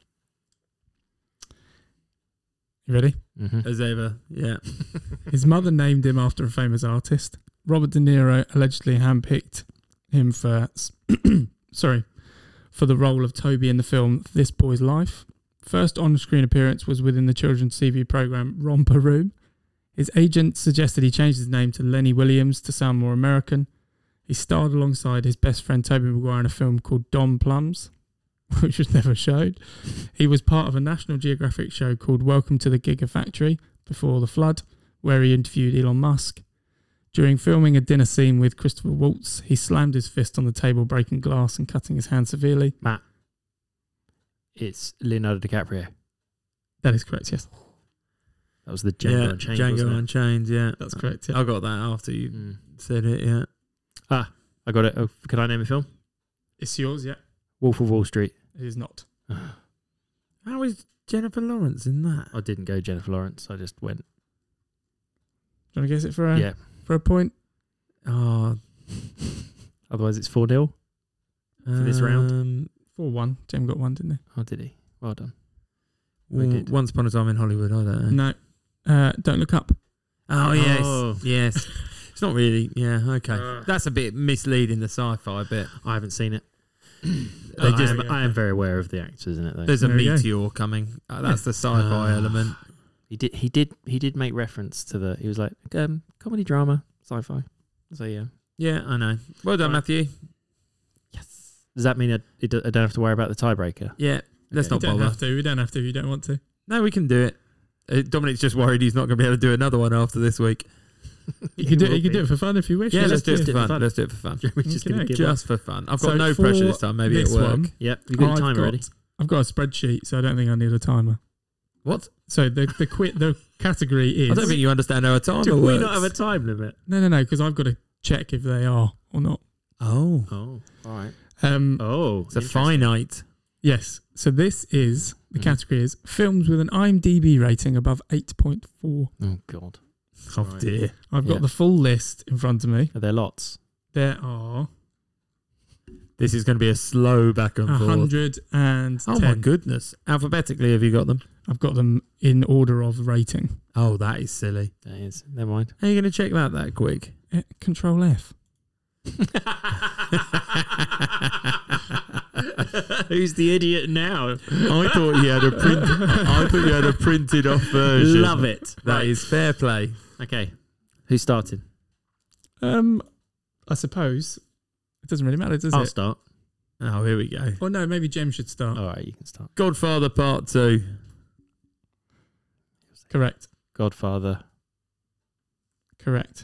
You ready? Mm-hmm. As ever. Yeah. His mother named him after a famous artist. Robert De Niro allegedly handpicked him for, sorry, for the role of Toby in the film This Boy's Life. First on-screen appearance was within the children's T V program Romper Room. His agent suggested he change his name to Lenny Williams to sound more American. He starred alongside his best friend Toby Maguire in a film called Dom Plums, which was never showed. He was part of a National Geographic show called Welcome to the Gigafactory before the flood, where he interviewed Elon Musk. During filming a dinner scene with Christopher Waltz, he slammed his fist on the table, breaking glass and cutting his hand severely. Matt. It's Leonardo DiCaprio. That is correct, yes. That was the Django yeah, Unchained. Django wasn't it? Unchained, yeah. That's correct, yeah. I got that after you Mm. said it, yeah. Ah, I got it. Oh, can I name a film? It's yours, yeah. Wolf of Wall Street. It is not. How is Jennifer Lawrence in that? I didn't go Jennifer Lawrence. I just went. Do you want to guess it for a, Yeah. for a point? Oh, Otherwise, it's four nil. For this round? um, four one. Jim got one, didn't Oh, did he? Well done. well, did. Once Upon a Time in Hollywood, I don't he? know. No. Uh, Don't Look Up. Oh, yes. Oh. Yes. It's not really, yeah, okay. Uh. That's a bit misleading, the sci-fi bit. I haven't seen it. They I, just- am, I am very aware of the actors in it, though. There's a There we go. meteor coming. Uh, that's the sci-fi Ah. element. He did. He did. He did make reference to the. He was like, um, comedy, drama, sci-fi. So yeah. Yeah, I know. Well done, Right. Matthew. Yes. Does that mean I, it, I don't have to worry about the tiebreaker? Yeah, let's Okay. not You don't bother. have to. We don't have to. You don't want to. No, we can do it. Uh, Dominic's just worried he's not going to be able to do another one after this week. You can do it. You can do it for fun if you wish. Yeah, let's, let's do it just for do it for fun. fun. Let's do it for fun. Jeremy's just Okay. going to give up. Just for fun. I've got So no for pressure this time. Maybe at this work. one, Yep. You got I've your timer got- ready? I've got a spreadsheet, so I don't think I need a timer. What? So the the quit the category is. I don't think you understand how a timer Do we works. not have a time limit? No, no, no, because I've got to check if they are or not. Oh, Oh, all right. Um, Oh, it's a finite. Yes. So this is the Mhm. category is films with an IMDb rating above eight point four. Oh God. Oh Right. dear. I've got Yeah. the full list in front of me. Are there lots? There are This is going to be a slow back and a forth. hundred and Oh my ten. goodness. Alphabetically, have you got them? I've got them in order of rating. Oh, that is silly. That is. Never mind. How are you going to check that that quick? Eh, Control F. Who's the idiot now? I thought you had a print. I thought you had a printed off version. Love it. That Right. is fair play. Okay. Who's starting? Um, I suppose it doesn't really matter, does I'll it? start. Oh, here we go. Well, no, maybe Jem should start. All right, you can start. Godfather Part Two. Correct. Godfather. Correct.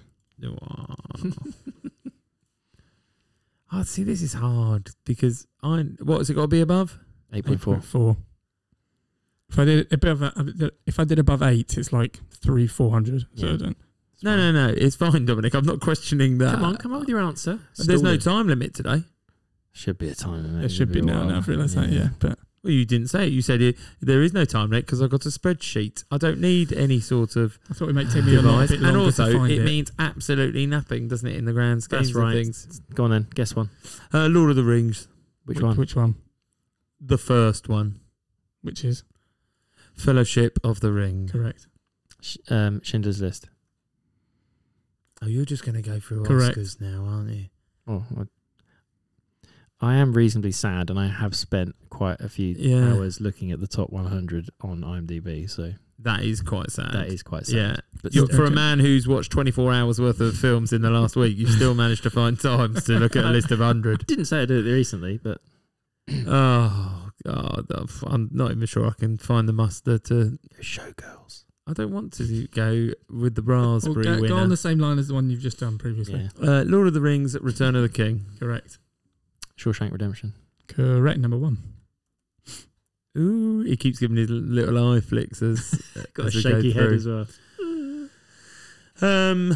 Oh, see, this is hard because I. What has it got to be above? eight point four. Four. If I did above, if I did above eight, it's like three, four hundred. So Yeah. I don't. No, no, no. It's fine, Dominic. I'm not questioning that. Come on, come on with your answer. There's no Stall it. time limit today. Should be a time limit. It should be now. Now I've realised that. Yeah, but Well, you didn't say it. You said it, there is no time limit because I've got a spreadsheet. I don't need any sort of I thought it might take me a little device. bit And longer also, to find it, it. means absolutely nothing, doesn't it, in the grand scheme That's right. of things? Go on then. Guess one. Uh, Lord of the Rings, Which Wh- one? Which one? the first one. Which is Fellowship of the Ring. correct. Sh- um, Schindler's List. Oh, you're just going to go through Correct. Oscars now, aren't you? Oh, well, I am reasonably sad, and I have spent quite a few Yeah. hours looking at the top one hundred on IMDb. So That is quite sad. that is quite sad. Yeah. But You're, still. for a man who's watched twenty-four hours worth of films in the last week, you've still managed to find time to look at a list of one hundred. Didn't say I did it recently, but Oh, God. I'm not even sure I can find the muster to. Showgirls. I don't want to go with the Well, raspberry go, winner. go on the same line as the one you've just done previously. Yeah. uh, Lord of the Rings, Return of the King. Correct. Shawshank Redemption. Correct. Number one. Ooh, he keeps giving his little eye flicks as, Got as a we go shaky head through. as well. Um,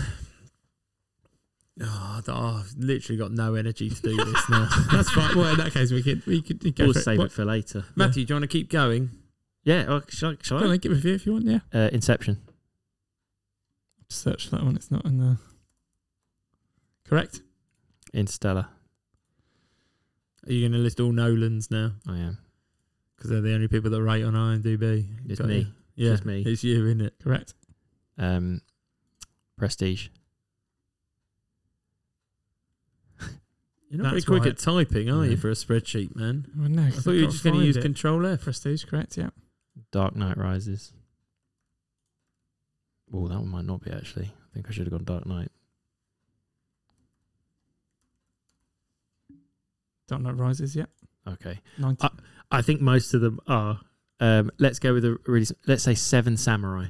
oh, I've oh, literally got no energy to do this now. That's fine. Well, in that case, we could we could go We'll for it. save What- it for later. Matthew, do you want to keep going? Yeah. Oh, shall I? Shall Go I? on, give it a few if you want. Yeah. Uh, Inception. Search for that one. It's not in the. Correct. Interstellar. Are you going to list all Nolans now? I am. Because they're the only people that rate on IMDb. It's Got me. you. Yeah, Just me. It's you, isn't it? Correct. Um, Prestige. You're not That's very quick right. at typing, are you, No. for a spreadsheet, man? Well, no, I thought you were just going to use Control F. Prestige. Correct. Yeah. Dark Knight Rises. Oh, that one might not be actually. I think I should have gone Dark Knight. Dark Knight Rises. Yeah. Okay. ninety. Uh, I think most of them are. Um, let's go with a really. s- Let's say Seven Samurai.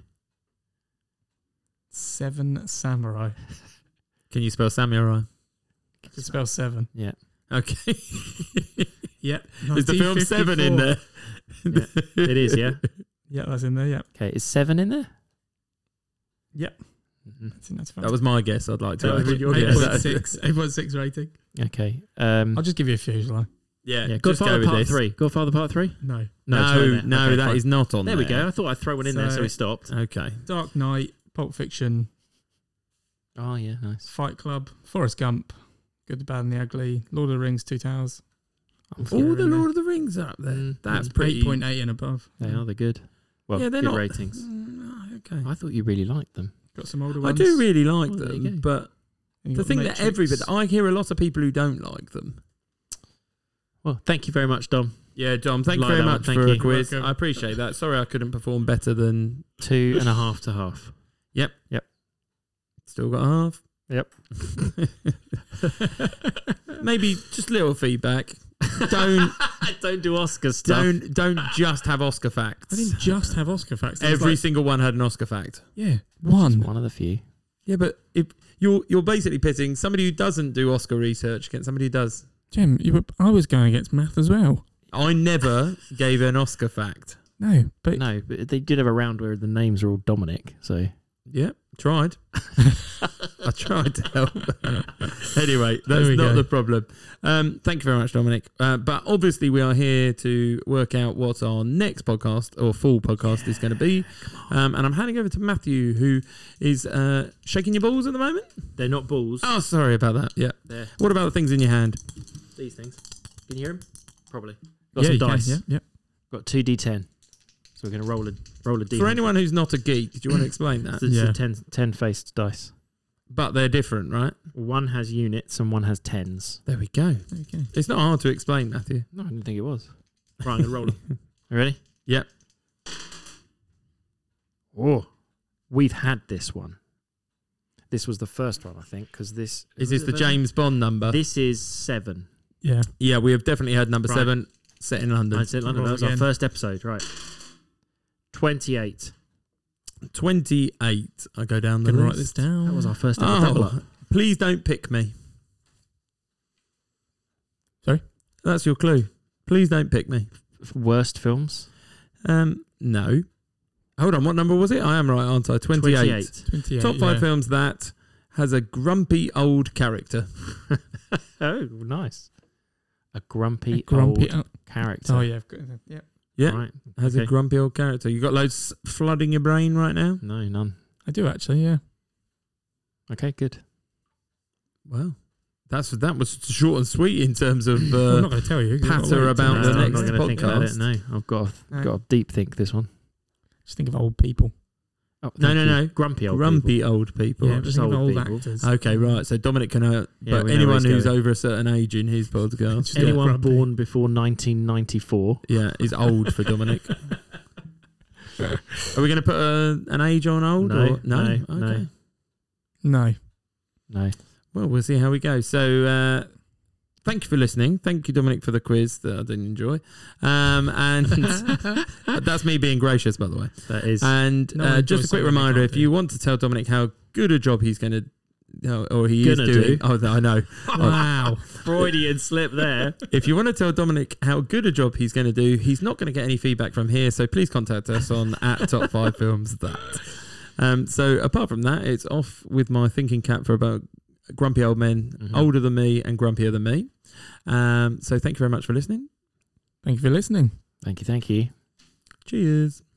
Seven Samurai. Can you spell samurai? It spells seven. Yeah. Okay. Yep. Is the film Seven in there? Yeah. It is. Yeah. Yeah, that's in there. Yeah. Okay. Is Seven in there? Yep. Mm-hmm. That's in that's fine. That was my guess. I'd like to. That was add. your eight guess. point six. eight point six rating. Okay. Um, I'll just give you a few, shall I? Yeah, yeah. just go Godfather with Part this. Three. Godfather Part Three. No. No, it's not No, in there. no, Okay, that fine. is not on There there. we go. I thought I'd throw one in there, so So- we stopped. Okay. Dark Knight, Pulp Fiction, Oh yeah, nice. Fight Club, Forrest Gump, Good, the Bad and the Ugly, Lord of the Rings two towers. I'm All All the the Lord of the Rings are up there. Mm, That's mm. pretty. eight point eight and above. They are. They're good. Well, Yeah, they're good not- ratings. Mm, okay. I thought you really liked them. Got some older I ones. do really like Oh, there you them, go. but You the got thing that Matrix. everybody, I hear a lot of people who don't like them. Well, thank you very much, Dom. Yeah, Dom, thank Like you very that one, much thank for you. a quiz. You're welcome. I appreciate that. Sorry I couldn't perform better than. Two and a half to half. Still got a half. Yep. Maybe just little feedback. Don't Don't do Oscar stuff. don't don't just have Oscar I facts. didn't just have Oscar facts. There was Every like- single one had an Oscar fact. yeah, Just one. one of the few. Yeah, but if you're you're basically pitting somebody who doesn't do Oscar research against somebody who does. Jim, you were, I was going against math as well. I never gave an Oscar fact. No, but No, but they did have a round where the names are all Dominic. So Yeah, tried. I tried to help. Anyway, There that's we not go. the problem. Um, thank you very much, Dominic. Uh, but obviously, we are here to work out what our next podcast or full podcast is going to be. Um, and I'm handing over to Matthew, who is uh, shaking your balls at the moment. they're not balls. Oh, sorry about that. Yeah. They're What about the things in your hand? these things. Can you hear them? Probably. Got yeah, some you can, dice. yeah, yeah. Got two D ten. So we're going to roll a roll a D. For anyone who's not a geek, do you want to explain that? it's Yeah. a ten, ten faced dice. But they're different, right? One has units and one has tens. There we go. There you go. It's not hard to explain, Matthew. No, I didn't think it was. Right, I'm going to roll them. You ready? Yep. Oh, we've had this one. This was the first one, I think, because this... Is this the James Bond number? This is seven. Yeah. Yeah, we have definitely had number Right. seven set in London. I said London. Roll That was our again. first episode, right. twenty-eight. twenty-eight. I go down the Can list. write this down. That was our first ever double up. Oh, please don't pick me. Sorry? That's your clue. Please don't pick me. Worst films? Um, no. Hold on, what number was it? I am right, aren't I? twenty-eight. twenty-eight. twenty-eight, Top five yeah. films that has a grumpy old character. Oh, nice. A grumpy, A grumpy. old oh, character. oh, yeah. I've got, yeah. Yeah, Right. has okay. a grumpy old character. You got loads flooding your brain right now? No, none. I do actually, yeah. Okay, good. Well, that's that was short and sweet in terms of Well, I'm uh, not going to tell you. 'cause I've got to patter wait till about no, the next I'm next not going to think about it. podcast. No, I've got to, No. got to deep think this one. Just think of old people. Oh, No, thank no, you. no. Grumpy old grumpy people. old people. Yeah, just just think of old old people. actors. Okay, right. So Dominic can hurt, Yeah, but we know where anyone he's who's going. over a certain age in his podcast, Just do Anyone grumpy. born before nineteen ninety-four. yeah, is old for Dominic. Are we going to put a, an age on old? No, or? no, no, okay. no. No. No. Well, we'll see how we go. So, uh, thank you for listening. Thank you, Dominic, for the quiz that I didn't enjoy. Um, and that's me being gracious, by the way. That is. And No one uh, just a enjoys quick something they reminder: can't if do. you want to tell Dominic how good a job he's going to, or he Gonna is doing, do. oh, I know. Wow. Freudian slip there. If you want to tell Dominic how good a job he's going to do, he's not going to get any feedback from here. So please contact us on at Top Five Films That. Um, so apart from that, it's off with my thinking cap for about grumpy old men, Mhm. older than me and grumpier than me. Um, so thank you very much for listening. Thank you for listening. Thank you, thank you. Cheers.